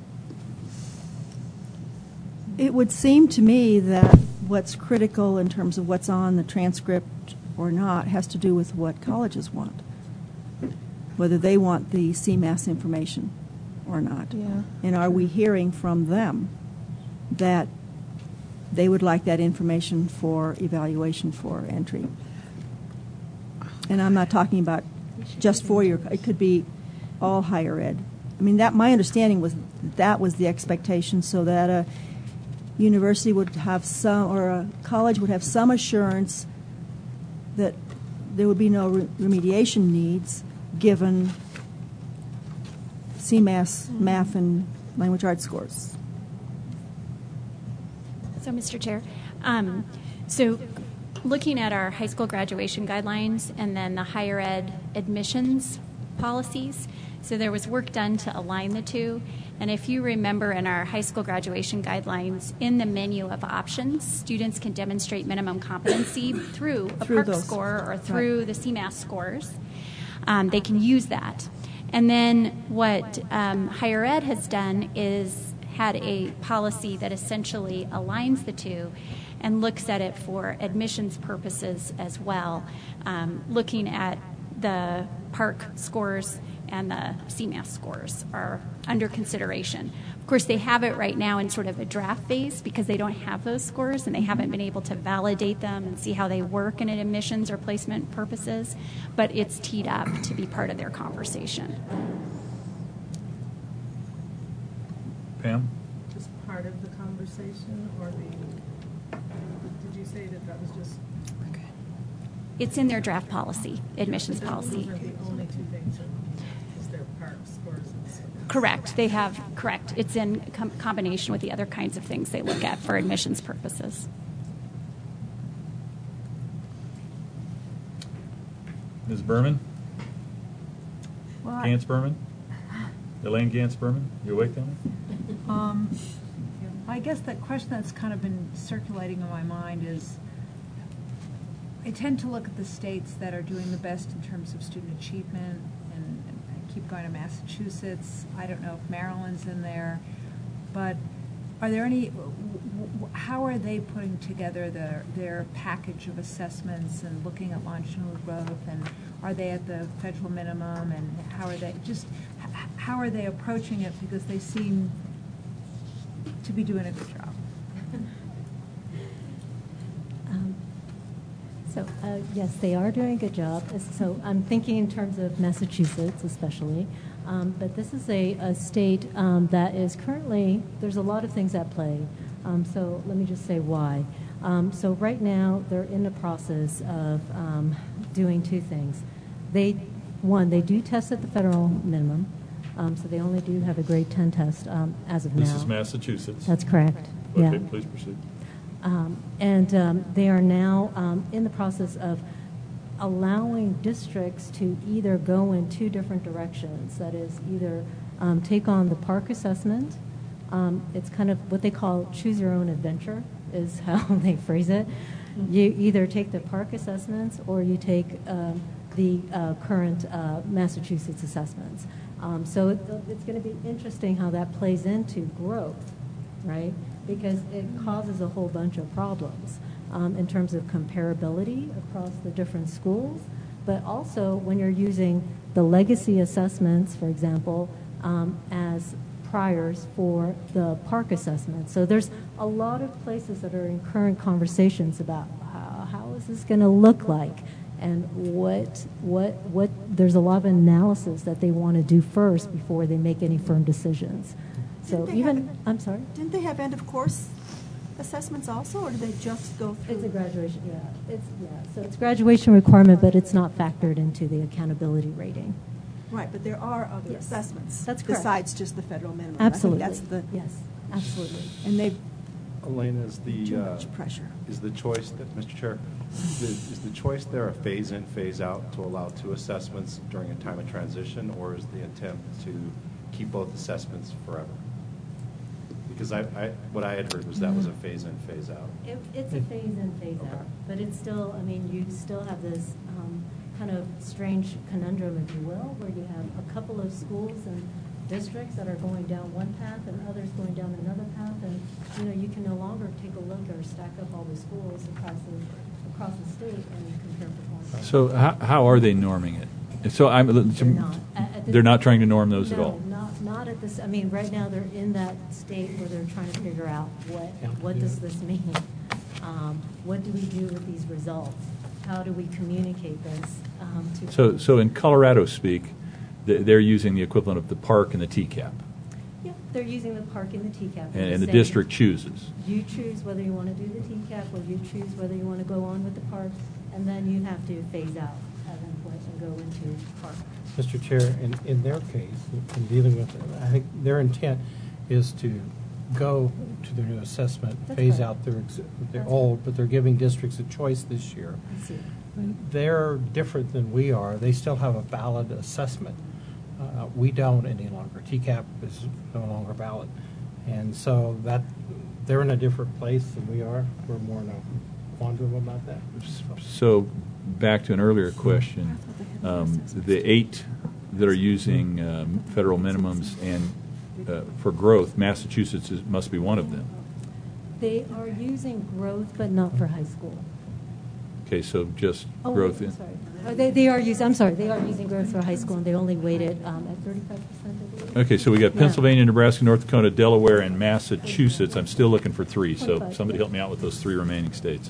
It would seem to me that what's critical in terms of what's on the transcript or not has to do with what colleges want, whether they want the CMAS information or not. Yeah. And are we hearing from them that they would like that information for evaluation for entry? And I'm not talking about just four-year. It could be all higher ed. I mean, my understanding was that was the expectation, so that a university would have or a college would have some assurance that there would be no remediation needs given CMAS, math, and language arts scores. So, Mr. Chair, so looking at our high school graduation guidelines and then the higher ed admissions policies, so there was work done to align the two. And if you remember in our high school graduation guidelines, in the menu of options, students can demonstrate minimum competency through a PARCC score or through the CMAS scores. They can use that. And then what higher ed has done is had a policy that essentially aligns the two and looks at it for admissions purposes as well, looking at the PARCC scores and the CMAS scores are under consideration. Of course, they have it right now in sort of a draft phase because they don't have those scores and they haven't been able to validate them and see how they work in admissions or placement purposes, but it's teed up to be part of their conversation. Pam? Just part of the conversation, or did you say that was just? Okay. It's in their draft policy, admissions policy. Those are the only two things, is their PARCC scores and so. Correct. They have, correct. It's in combination with the other kinds of things they look at for admissions purposes. Ms. Berman? Well, Gantz Berman? Elaine Gantz Berman? You awake down there? I guess that question that's kind of been circulating in my mind is, I tend to look at the states that are doing the best in terms of student achievement, and I keep going to Massachusetts. I don't know if Maryland's in there, but are there any, how are they putting together their package of assessments and looking at longitudinal growth, and are they at the federal minimum, and how are they approaching it, because they seem to be doing a good job. Yes, they are doing a good job. So I'm thinking in terms of Massachusetts especially. But this is a state that is currently, there's a lot of things at play. So let me just say why. So right now, they're in the process of doing two things. They do test at the federal minimum. So they only do have a grade 10 test as of now. This is Massachusetts. That's correct. Okay, Yeah. please proceed. They are now in the process of allowing districts to either go in two different directions. That is, either take on the park assessment. It's kind of what they call choose your own adventure is how they phrase it. You either take the park assessments or you take the current Massachusetts assessments. So it's going to be interesting how that plays into growth, right? Because it causes a whole bunch of problems in terms of comparability across the different schools, but also when you're using the legacy assessments, for example, as priors for the park assessment. So there's a lot of places that are in current conversations about how is this going to look like, and what there's a lot of analysis that they want to do first before they make any firm decisions. So I'm sorry? Didn't they have end of course assessments also, or do they just go through? It's a graduation, So it's graduation requirement, but it's not factored into the accountability rating. Right, but there are other assessments. That's correct. Besides just the federal minimum. Absolutely. I think that's yes, absolutely. And they've Elena, is the too much pressure. Is the choice that, Mr. Chair, is the choice there a phase in, phase out to allow two assessments during a time of transition, or is the attempt to keep both assessments forever? Because what I had heard was that was a phase in, phase out. It's a phase in, phase out, but it's still, you still have this kind of strange conundrum, if you will, where you have a couple of schools and districts that are going down one path and others going down another path, and you can no longer take a look or stack up all the schools across the state and compare performance. So how are they norming it? So they're not trying to norm those at all. Not at this. Right now they're in that state where they're trying to figure out what does this mean? What do we do with these results? How do we communicate this? So in Colorado speak, they're using the equivalent of the park and the TCAP. Yeah, they're using the park and the TCAP. And the district chooses. You choose whether you want to do the TCAP or you choose whether you want to go on with the park, and then you have to phase out at one point and go into park. Mr. Chair, in their case, in dealing with it, I think their intent is to go to their new assessment, phase out their old, but they're giving districts a choice this year. I see. They're different than we are. They still have a valid assessment. We don't any longer. TCAP is no longer valid. And so they're in a different place than we are. We're more in a quandrum about that. So back to an earlier question, the 8 that are using federal minimums and for growth, Massachusetts must be one of them. They are using growth, but not for high school. Okay, so just growth in. Sorry. They are using growth for high school, and they only weighted at 35%, I believe. Okay, so we got Pennsylvania, Nebraska, North Dakota, Delaware, and Massachusetts. I'm still looking for 3, so somebody help me out with those 3 remaining states.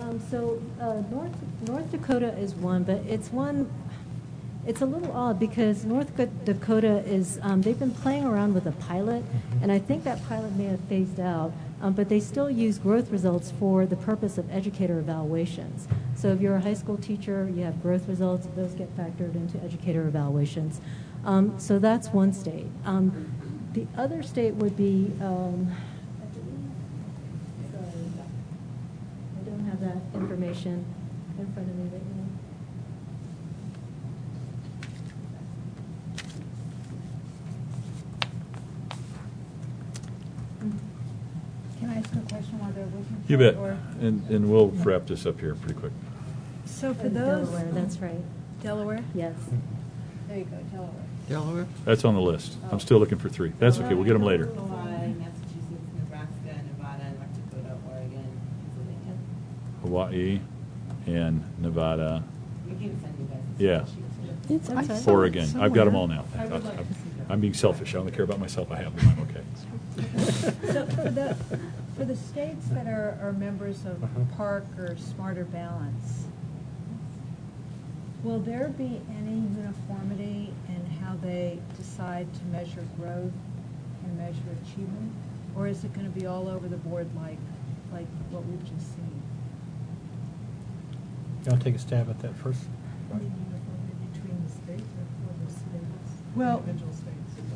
North Dakota is one, but it's a little odd because North Dakota is, they've been playing around with a pilot, and I think that pilot may have phased out, but they still use growth results for the purpose of educator evaluations. So if you're a high school teacher, you have growth results, those get factored into educator evaluations. So that's one state. The other state would be, I don't have that information in front of me right now. Can I ask a question while they're looking for You bet. it, And we'll wrap this up here pretty quick. So for those... Delaware, that's right. Delaware? Yes. There you go, Delaware. Delaware? That's on the list. I'm still looking for 3. That's okay. We'll get them later. Hawaii, Massachusetts, Nebraska, Nevada, North Dakota, Oregon, Pennsylvania. Hawaii and Nevada. We can send you guys. Yeah. It's Oregon. I've got them all now. I'm being selfish. I only care about myself. I have them. I'm okay. So for the states that are members of PARC or Smarter Balance, will there be any uniformity in how they decide to measure growth and measure achievement? Or is it going to be all over the board like what we've just seen? You want to take a stab at that first? Between the states or the states? Well, Individual states.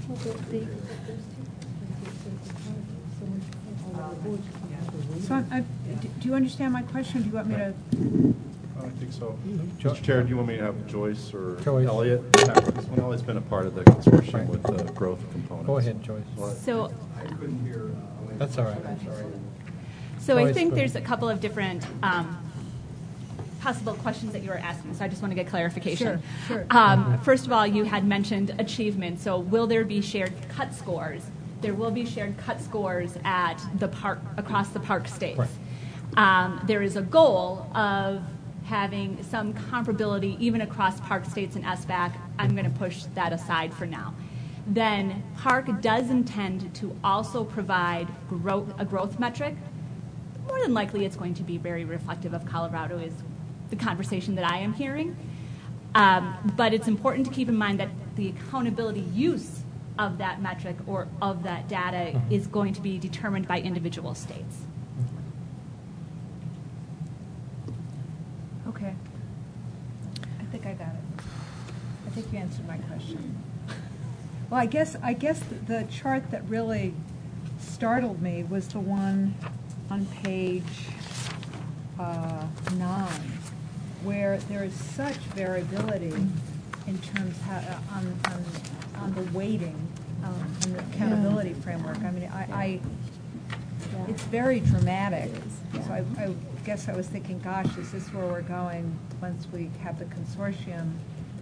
So do you understand my question? Do you want me to? I think so. Mr. Chair, do you want me to have Joyce or Joyce. Elliot? Elliott's been a part of the consortium with the growth components. Go ahead, Joyce. So, I couldn't hear. That's all right. I'm sorry. so I Joyce, think go there's a ahead. couple of different possible questions that you were asking, so I just want to get clarification. Sure. First of all, you had mentioned achievement, so will there be shared cut scores? There will be shared cut scores at the park, across the park states. There is a goal of having some comparability even across park states and SBAC. I'm going to push that aside for now. Then PARC does intend to also provide a growth metric. More than likely it's going to be very reflective of Colorado, is the conversation that I am hearing. But it's important to keep in mind that the accountability use of that metric or of that data is going to be determined by individual states. Okay. I think I got it. I think you answered my question. Well, I guess the chart that really startled me was the one on page 9, where there is such variability in terms on the weighting and the accountability framework. I mean, it's very dramatic. So I guess I was thinking, gosh, is this where we're going once we have the consortium?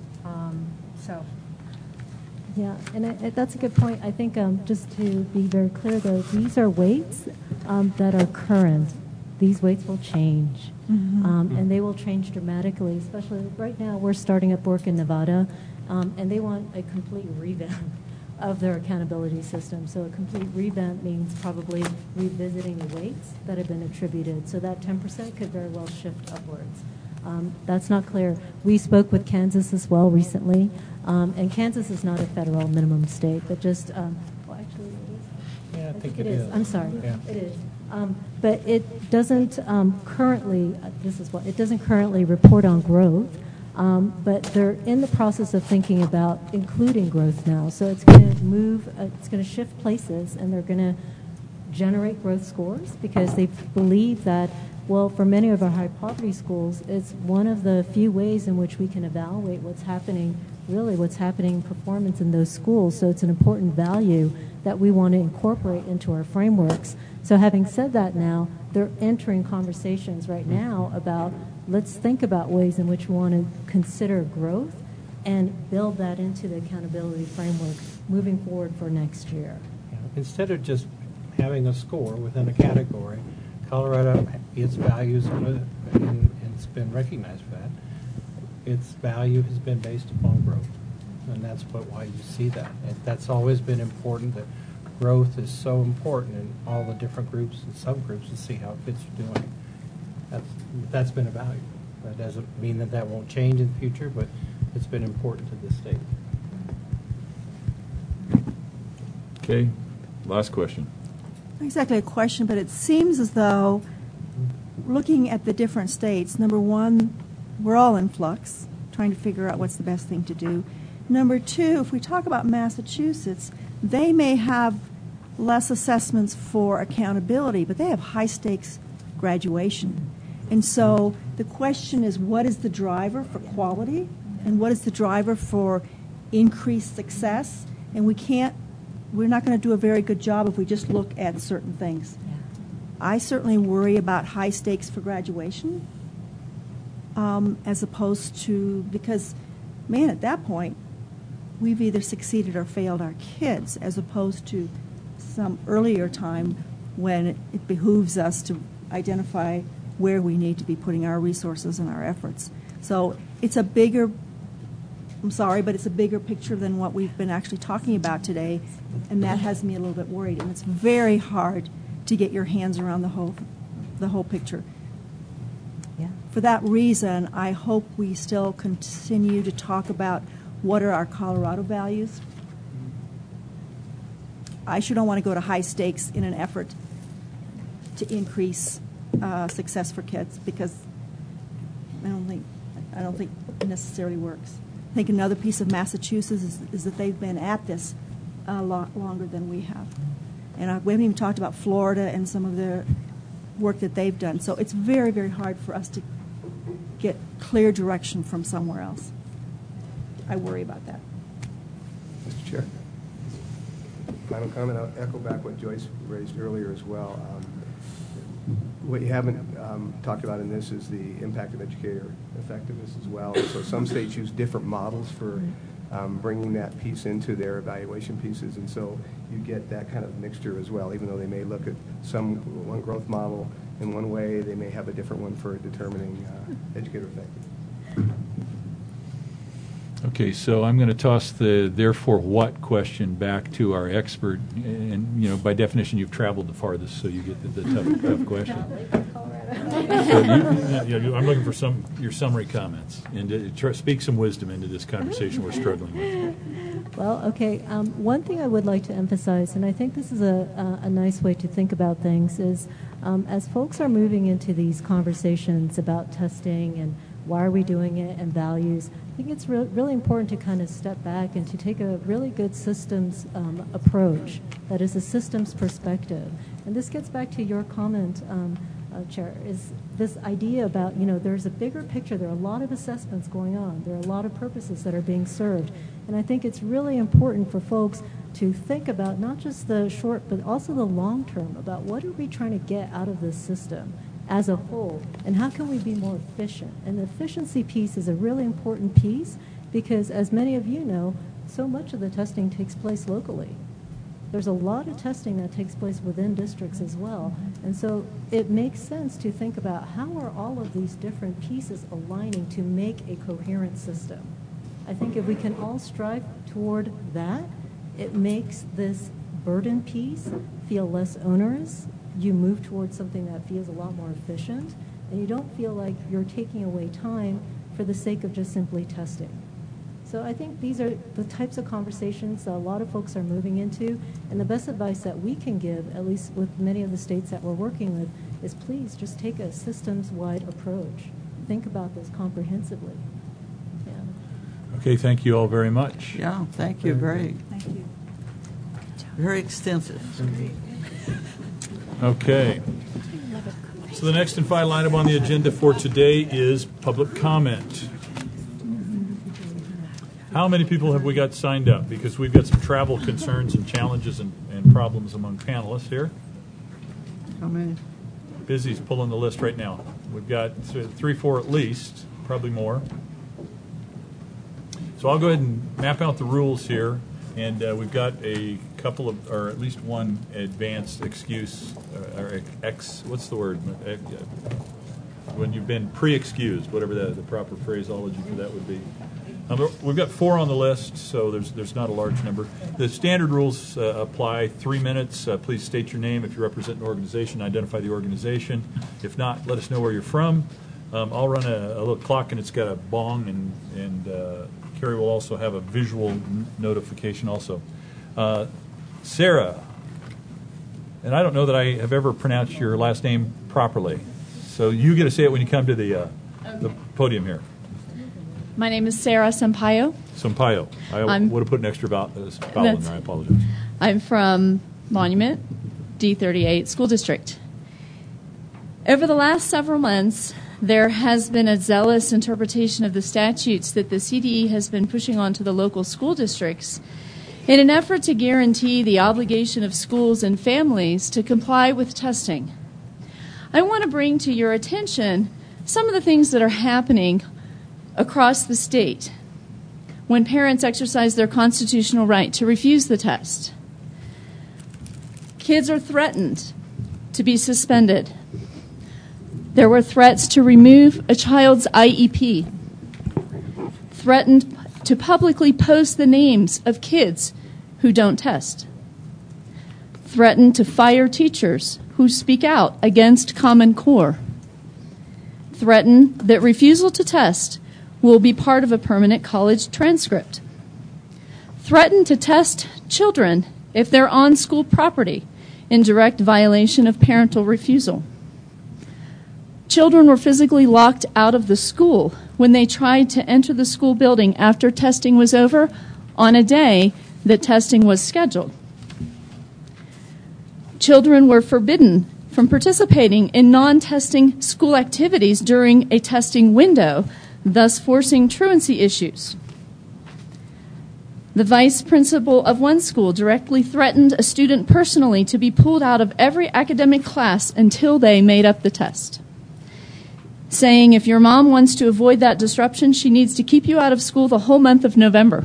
So. Yeah, and that's a good point. I think just to be very clear, though, these are weights that are current. These weights will change, and they will change dramatically, especially right now we're starting up work in Nevada, and they want a complete revamp of their accountability system. So a complete revamp means probably revisiting the weights that have been attributed. So that 10% could very well shift upwards. That's not clear. We spoke with Kansas as well recently, and Kansas is not a federal minimum state, but just, well, actually it is. Yeah, I think it is. I'm sorry. Yeah. It is. But it doesn't currently, it doesn't currently report on growth, but they're in the process of thinking about including growth now. So it's going to move, it's going to shift places, and they're going to generate growth scores because they believe that, well, for many of our high poverty schools, it's one of the few ways in which we can evaluate what's happening in performance in those schools. So it's an important value that we want to incorporate into our frameworks. So having said that now, they're entering conversations right now about, let's think about ways in which we want to consider growth and build that into the accountability framework moving forward for next year. Yeah. Instead of just having a score within a category, Colorado, its values, and it's been recognized for that, its value has been based upon growth. And that's why you see that. And that's always been important, that growth is so important in all the different groups and subgroups to see how kids are doing. That's been a value. That doesn't mean that won't change in the future, but it's been important to the state. Okay, last question. Not exactly a question, but it seems as though, looking at the different states, number one, we're all in flux, trying to figure out what's the best thing to do. Number two, if we talk about Massachusetts, they may have less assessments for accountability, but they have high-stakes graduation. And so the question is, what is the driver for quality, and what is the driver for increased success? And we're not going to do a very good job if we just look at certain things. Yeah. I certainly worry about high stakes for graduation, as opposed to, because, man, at that point, we've either succeeded or failed our kids, as opposed to some earlier time when it behooves us to identify where we need to be putting our resources and our efforts. So it's a bigger I'm sorry, but it's a bigger picture than what we've been actually talking about today, and that has me a little bit worried. And it's very hard to get your hands around the whole picture. Yeah. For that reason, I hope we still continue to talk about what are our Colorado values. I sure don't want to go to high stakes in an effort to increase success for kids, because I don't think it necessarily works. I think another piece of Massachusetts is that they've been at this a lot longer than we have. And we haven't even talked about Florida and some of the work that they've done. So it's very, very hard for us to get clear direction from somewhere else. I worry about that. Mr. Chair. Final comment, I'll echo back what Joyce raised earlier as well. What you haven't talked about in this is the impact of educator effectiveness as well. So some states use different models for bringing that piece into their evaluation pieces, and so you get that kind of mixture as well. Even though they may look at one growth model in one way, they may have a different one for determining educator effectiveness. Okay, so I'm going to toss the therefore what question back to our expert, and by definition you've traveled the farthest, so you get the tough question. So I'm looking for your summary comments and to speak some wisdom into this conversation we're struggling with. Well, okay. One thing I would like to emphasize, and I think this is a nice way to think about things, is as folks are moving into these conversations about testing and why are we doing it and values, I think it's really important to kind of step back and to take a really good systems approach, that is a systems perspective. And this gets back to your comment, Chair, is this idea about, there's a bigger picture. There are a lot of assessments going on. There are a lot of purposes that are being served. And I think it's really important for folks to think about not just the short, but also the long term, about what are we trying to get out of this system as a whole, and how can we be more efficient? And the efficiency piece is a really important piece because, as many of you know, so much of the testing takes place locally. There's a lot of testing that takes place within districts as well. And so it makes sense to think about how are all of these different pieces aligning to make a coherent system. I think if we can all strive toward that, it makes this burden piece feel less onerous. You move towards something that feels a lot more efficient, and you don't feel like you're taking away time for the sake of just simply testing. So I think these are the types of conversations that a lot of folks are moving into, and the best advice that we can give, at least with many of the states that we're working with, is please just take a systems-wide approach. Think about this comprehensively. Yeah. Okay, thank you all very much. Yeah, thank you. Very extensive. Okay. So the next and final item on the agenda for today is public comment. How many people have we got signed up? Because we've got some travel concerns and challenges and problems among panelists here. How many? Busy's pulling the list right now. We've got 3, 4 at least, probably more. So I'll go ahead and map out the rules here. And we've got a couple of, or at least one advanced excuse, what's the word? When you've been pre-excused, whatever the proper phraseology for that would be. We've got 4 on the list, so there's not a large number. The standard rules apply. 3 minutes. Please state your name if you represent an organization. Identify the organization. If not, let us know where you're from. I'll run a little clock, and it's got a bong, and Carrie will also have a visual notification also. Sarah, and I don't know that I have ever pronounced your last name properly, so you get to say it when you come to the podium here. My name is Sarah Sampaio. Sampaio. I would have put an extra vowel in there. I apologize. I'm from Monument, D38 School District. Over the last several months, there has been a zealous interpretation of the statutes that the CDE has been pushing onto the local school districts in an effort to guarantee the obligation of schools and families to comply with testing. I want to bring to your attention some of the things that are happening across the state when parents exercise their constitutional right to refuse the test. Kids are threatened to be suspended. There were threats to remove a child's IEP. Threatened to publicly post the names of kids who don't test. Threaten to fire teachers who speak out against Common Core. Threaten that refusal to test will be part of a permanent college transcript. Threaten to test children if they're on school property in direct violation of parental refusal. Children were physically locked out of the school when they tried to enter the school building after testing was over on a day that testing was scheduled. Children were forbidden from participating in non-testing school activities during a testing window, thus forcing truancy issues. The vice principal of one school directly threatened a student personally to be pulled out of every academic class until they made up the test, saying if your mom wants to avoid that disruption, she needs to keep you out of school the whole month of November.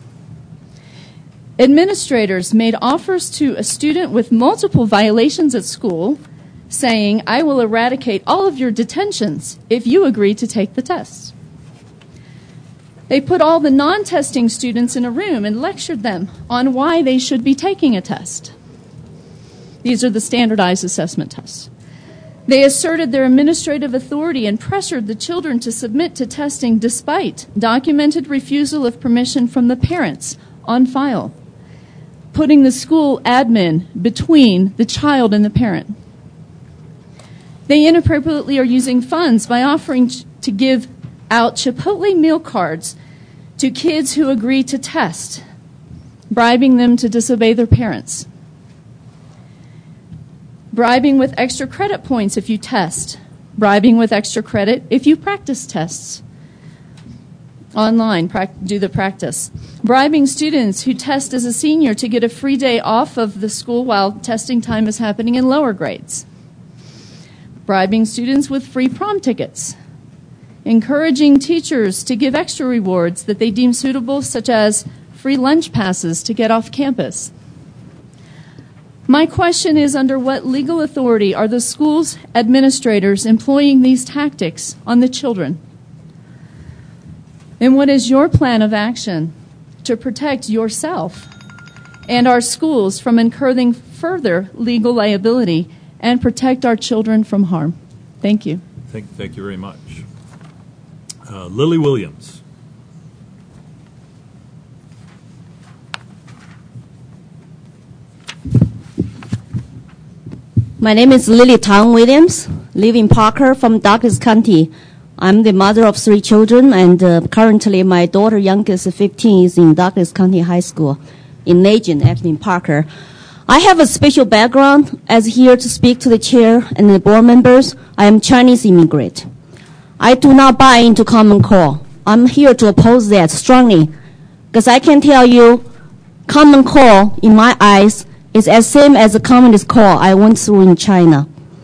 Administrators made offers to a student with multiple violations at school, saying, I will eradicate all of your detentions if you agree to take the test. They put all the non-testing students in a room and lectured them on why they should be taking a test. These are the standardized assessment tests. They asserted their administrative authority and pressured the children to submit to testing despite documented refusal of permission from the parents on file, putting the school admin between the child and the parent. They inappropriately are using funds by offering to give out Chipotle meal cards to kids who agree to test, bribing them to disobey their parents. Bribing with extra credit points if you test. Bribing with extra credit if you practice tests. Online, do the practice. Bribing students who test as a senior to get a free day off of the school while testing time is happening in lower grades. Bribing students with free prom tickets. Encouraging teachers to give extra rewards that they deem suitable, such as free lunch passes to get off campus. My question is, under what legal authority are the school's administrators employing these tactics on the children? And what is your plan of action to protect yourself and our schools from incurring further legal liability and protect our children from harm? Thank you. Thank you very much. Lily Williams. My name is Lily Tang Williams, live in Parker from Douglas County. I'm the mother of 3 children, and currently my daughter, youngest, 15, is in Douglas County High School in Legend, actually in Parker. I have a special background as here to speak to the chair and the board members. I am Chinese immigrant. I do not buy into Common Core. I'm here to oppose that strongly, because I can tell you Common Core, in my eyes, is as same as the Communist Core I went through in China.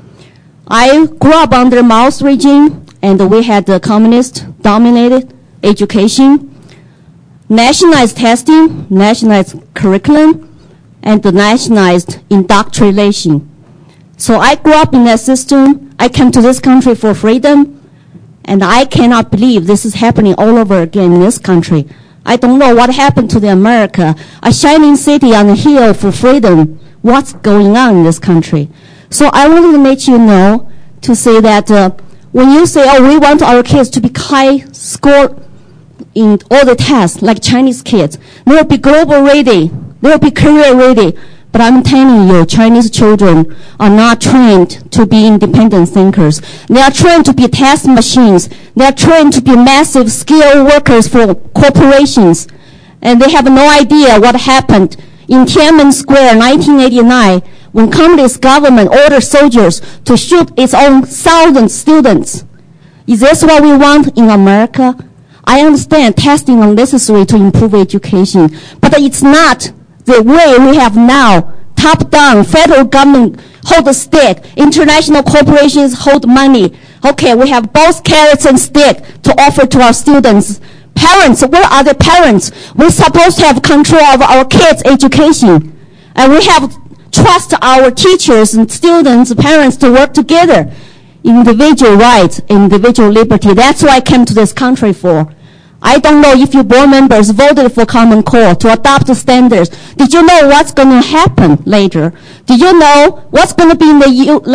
I grew up under Mao's regime, and we had the communist-dominated education, nationalized testing, nationalized curriculum, and the nationalized indoctrination. So I grew up in that system. I came to this country for freedom, and I cannot believe this is happening all over again in this country. I don't know what happened to the America, a shining city on a hill for freedom. What's going on in this country? So I wanted to make you know, to say that when you say, oh, we want our kids to be high score in all the tests, like Chinese kids, they will be global ready, they will be career ready. But I'm telling you, Chinese children are not trained to be independent thinkers. They are trained to be test machines. They are trained to be massive skilled workers for corporations. And they have no idea what happened in Tiananmen Square in 1989 when communist government ordered soldiers to shoot its own 1,000 students. Is this what we want in America? I understand testing is necessary to improve education, but it's not the way we have now. Top-down, federal government hold the stick, international corporations hold money. Okay, we have both carrots and stick to offer to our students. Parents, where are the parents? We're supposed to have control of our kids' education. And we have trust our teachers and students, parents to work together. Individual rights, individual liberty. That's what I came to this country for. I don't know if your board members voted for Common Core to adopt the standards. Did you know what's going to happen later? Did you know what's going to be in the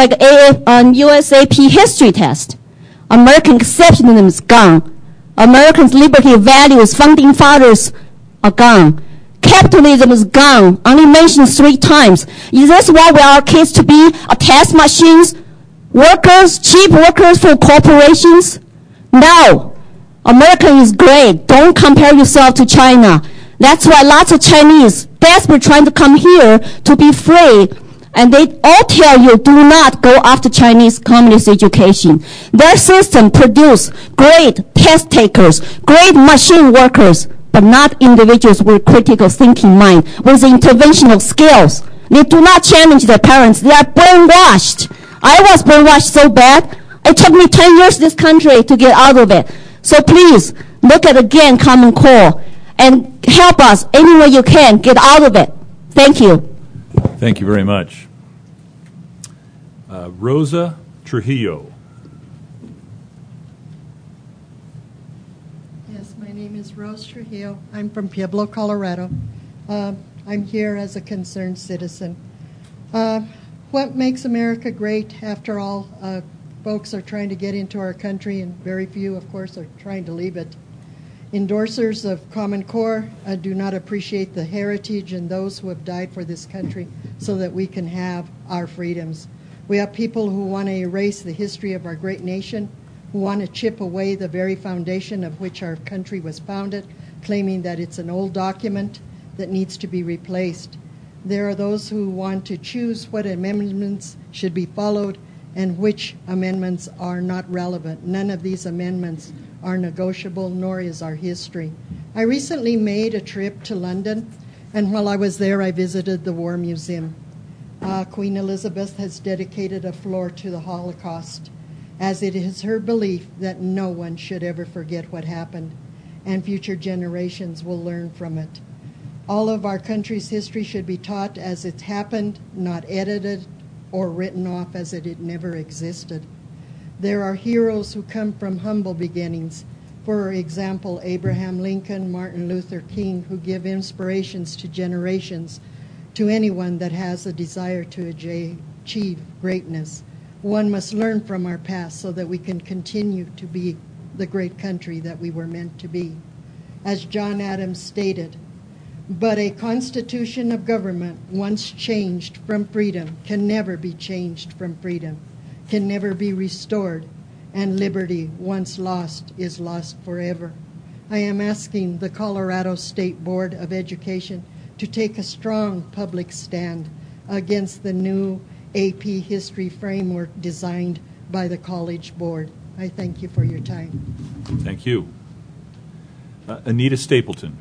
USAP history test? American exceptionalism is gone. Americans' liberty values, founding fathers are gone. Capitalism is gone, only mentioned 3 times. Is this what we want our kids to be? A test machines? Workers, cheap workers for corporations? No. America is great. Don't compare yourself to China. That's why lots of Chinese desperate trying to come here to be free. And they all tell you, do not go after Chinese communist education. Their system produce great test takers, great machine workers, but not individuals with critical thinking mind, with interventional skills. They do not challenge their parents. They are brainwashed. I was brainwashed so bad. It took me 10 years in this country to get out of it. So please, look at again Common Core and help us any way you can get out of it. Thank you. Thank you very much. Rosa Trujillo. Yes, my name is Rose Trujillo. I'm from Pueblo, Colorado. I'm here as a concerned citizen. What makes America great, after all, folks are trying to get into our country, and very few, of course, are trying to leave it. Endorsers of Common Core do not appreciate the heritage and those who have died for this country so that we can have our freedoms. We have people who want to erase the history of our great nation, who want to chip away the very foundation of which our country was founded, claiming that it's an old document that needs to be replaced. There are those who want to choose what amendments should be followed and which amendments are not relevant. None of these amendments are negotiable, nor is our history. I recently made a trip to London, and while I was there, I visited the War Museum. Queen Elizabeth has dedicated a floor to the Holocaust, as it is her belief that no one should ever forget what happened, and future generations will learn from it. All of our country's history should be taught as it happened, not edited or written off as it never existed. There are heroes who come from humble beginnings. For example, Abraham Lincoln, Martin Luther King, who give inspirations to generations, to anyone that has a desire to achieve greatness. One must learn from our past so that we can continue to be the great country that we were meant to be. As John Adams stated, but a constitution of government once changed from freedom can never be changed from freedom, can never be restored, and liberty once lost is lost forever. I am asking the Colorado State Board of Education to take a strong public stand against the new AP history framework designed by the College Board. I thank you for your time. Thank you. Anita Stapleton.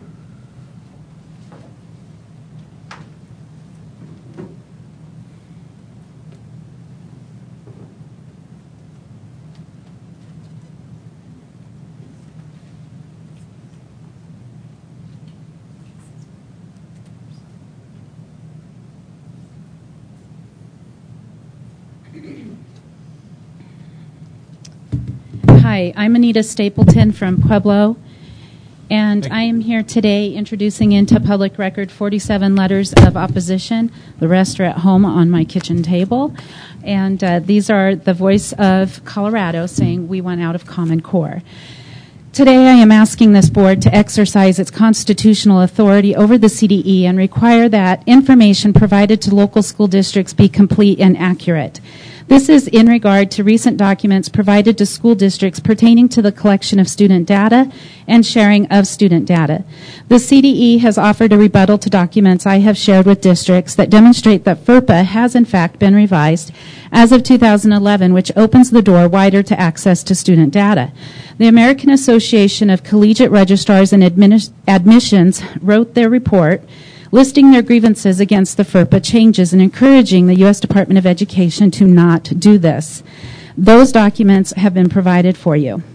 Hi, I'm Anita Stapleton from Pueblo, and I am here today introducing into public record 47 letters of opposition. The rest are at home on my kitchen table. And these are the voice of Colorado saying we want out of Common Core. Today I am asking this board to exercise its constitutional authority over the CDE and require that information provided to local school districts be complete and accurate. This is in regard to recent documents provided to school districts pertaining to the collection of student data and sharing of student data. The CDE has offered a rebuttal to documents I have shared with districts that demonstrate that FERPA has in fact been revised as of 2011, which opens the door wider to access to student data. The American Association of Collegiate Registrars and Admissions wrote their report listing their grievances against the FERPA changes and encouraging the U.S. Department of Education to not do this. Those documents have been provided for you.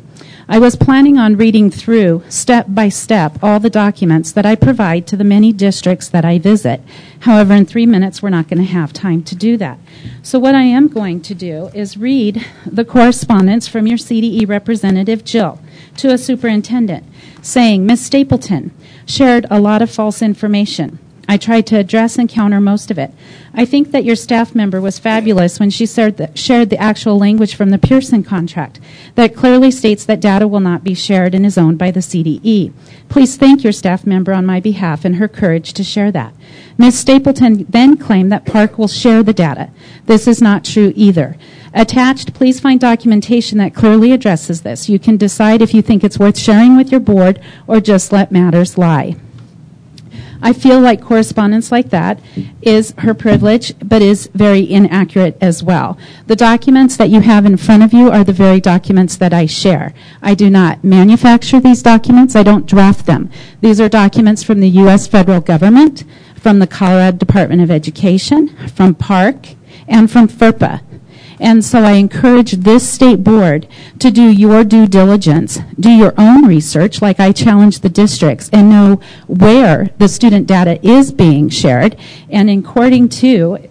I was planning on reading through, step by step, all the documents that I provide to the many districts that I visit. However, in 3 minutes, we're not going to have time to do that. So what I am going to do is read the correspondence from your CDE representative, Jill, to a superintendent, saying, Ms. Stapleton shared a lot of false information. I tried to address and counter most of it. I think that your staff member was fabulous when she shared the actual language from the Pearson contract that clearly states that data will not be shared and is owned by the CDE. Please thank your staff member on my behalf and her courage to share that. Ms. Stapleton then claimed that Park will share the data. This is not true either. Attached, please find documentation that clearly addresses this. You can decide if you think it's worth sharing with your board or just let matters lie. I feel like correspondence like that is her privilege, but is very inaccurate as well. The documents that you have in front of you are the very documents that I share. I do not manufacture these documents. I don't draft them. These are documents from the U.S. federal government, from the Colorado Department of Education, from Park, and from FERPA. And so I encourage this state board to do your due diligence, do your own research, like I challenge the districts, and know where the student data is being shared. And according to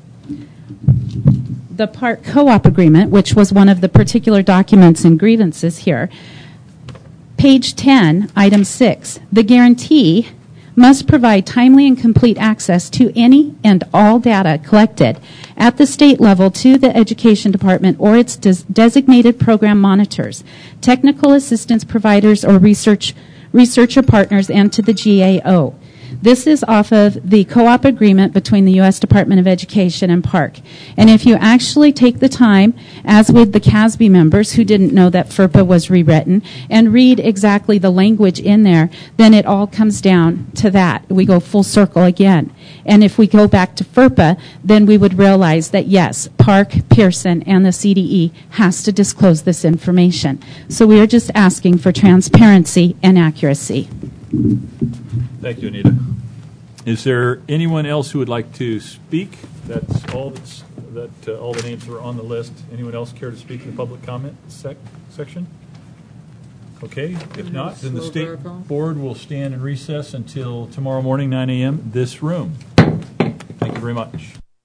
the Park Co-op agreement, which was one of the particular documents and grievances here, page 10, item 6, the guarantee must provide timely and complete access to any and all data collected at the state level to the Education Department or its designated program monitors, technical assistance providers, or researcher partners, and to the GAO. This is off of the co-op agreement between the U.S. Department of Education and Park. And if you actually take the time, as with the CASB members who didn't know that FERPA was rewritten, and read exactly the language in there, then it all comes down to that. We go full circle again. And if we go back to FERPA, then we would realize that, yes, Park, Pearson, and the CDE has to disclose this information. So we are just asking for transparency and accuracy. Thank you, Anita. Is there anyone else who would like to speak? That's all all the names are on the list. Anyone else care to speak in the public comment section? Okay, if not, then the state board will stand in recess until tomorrow morning, 9 a.m., this room. Thank you very much.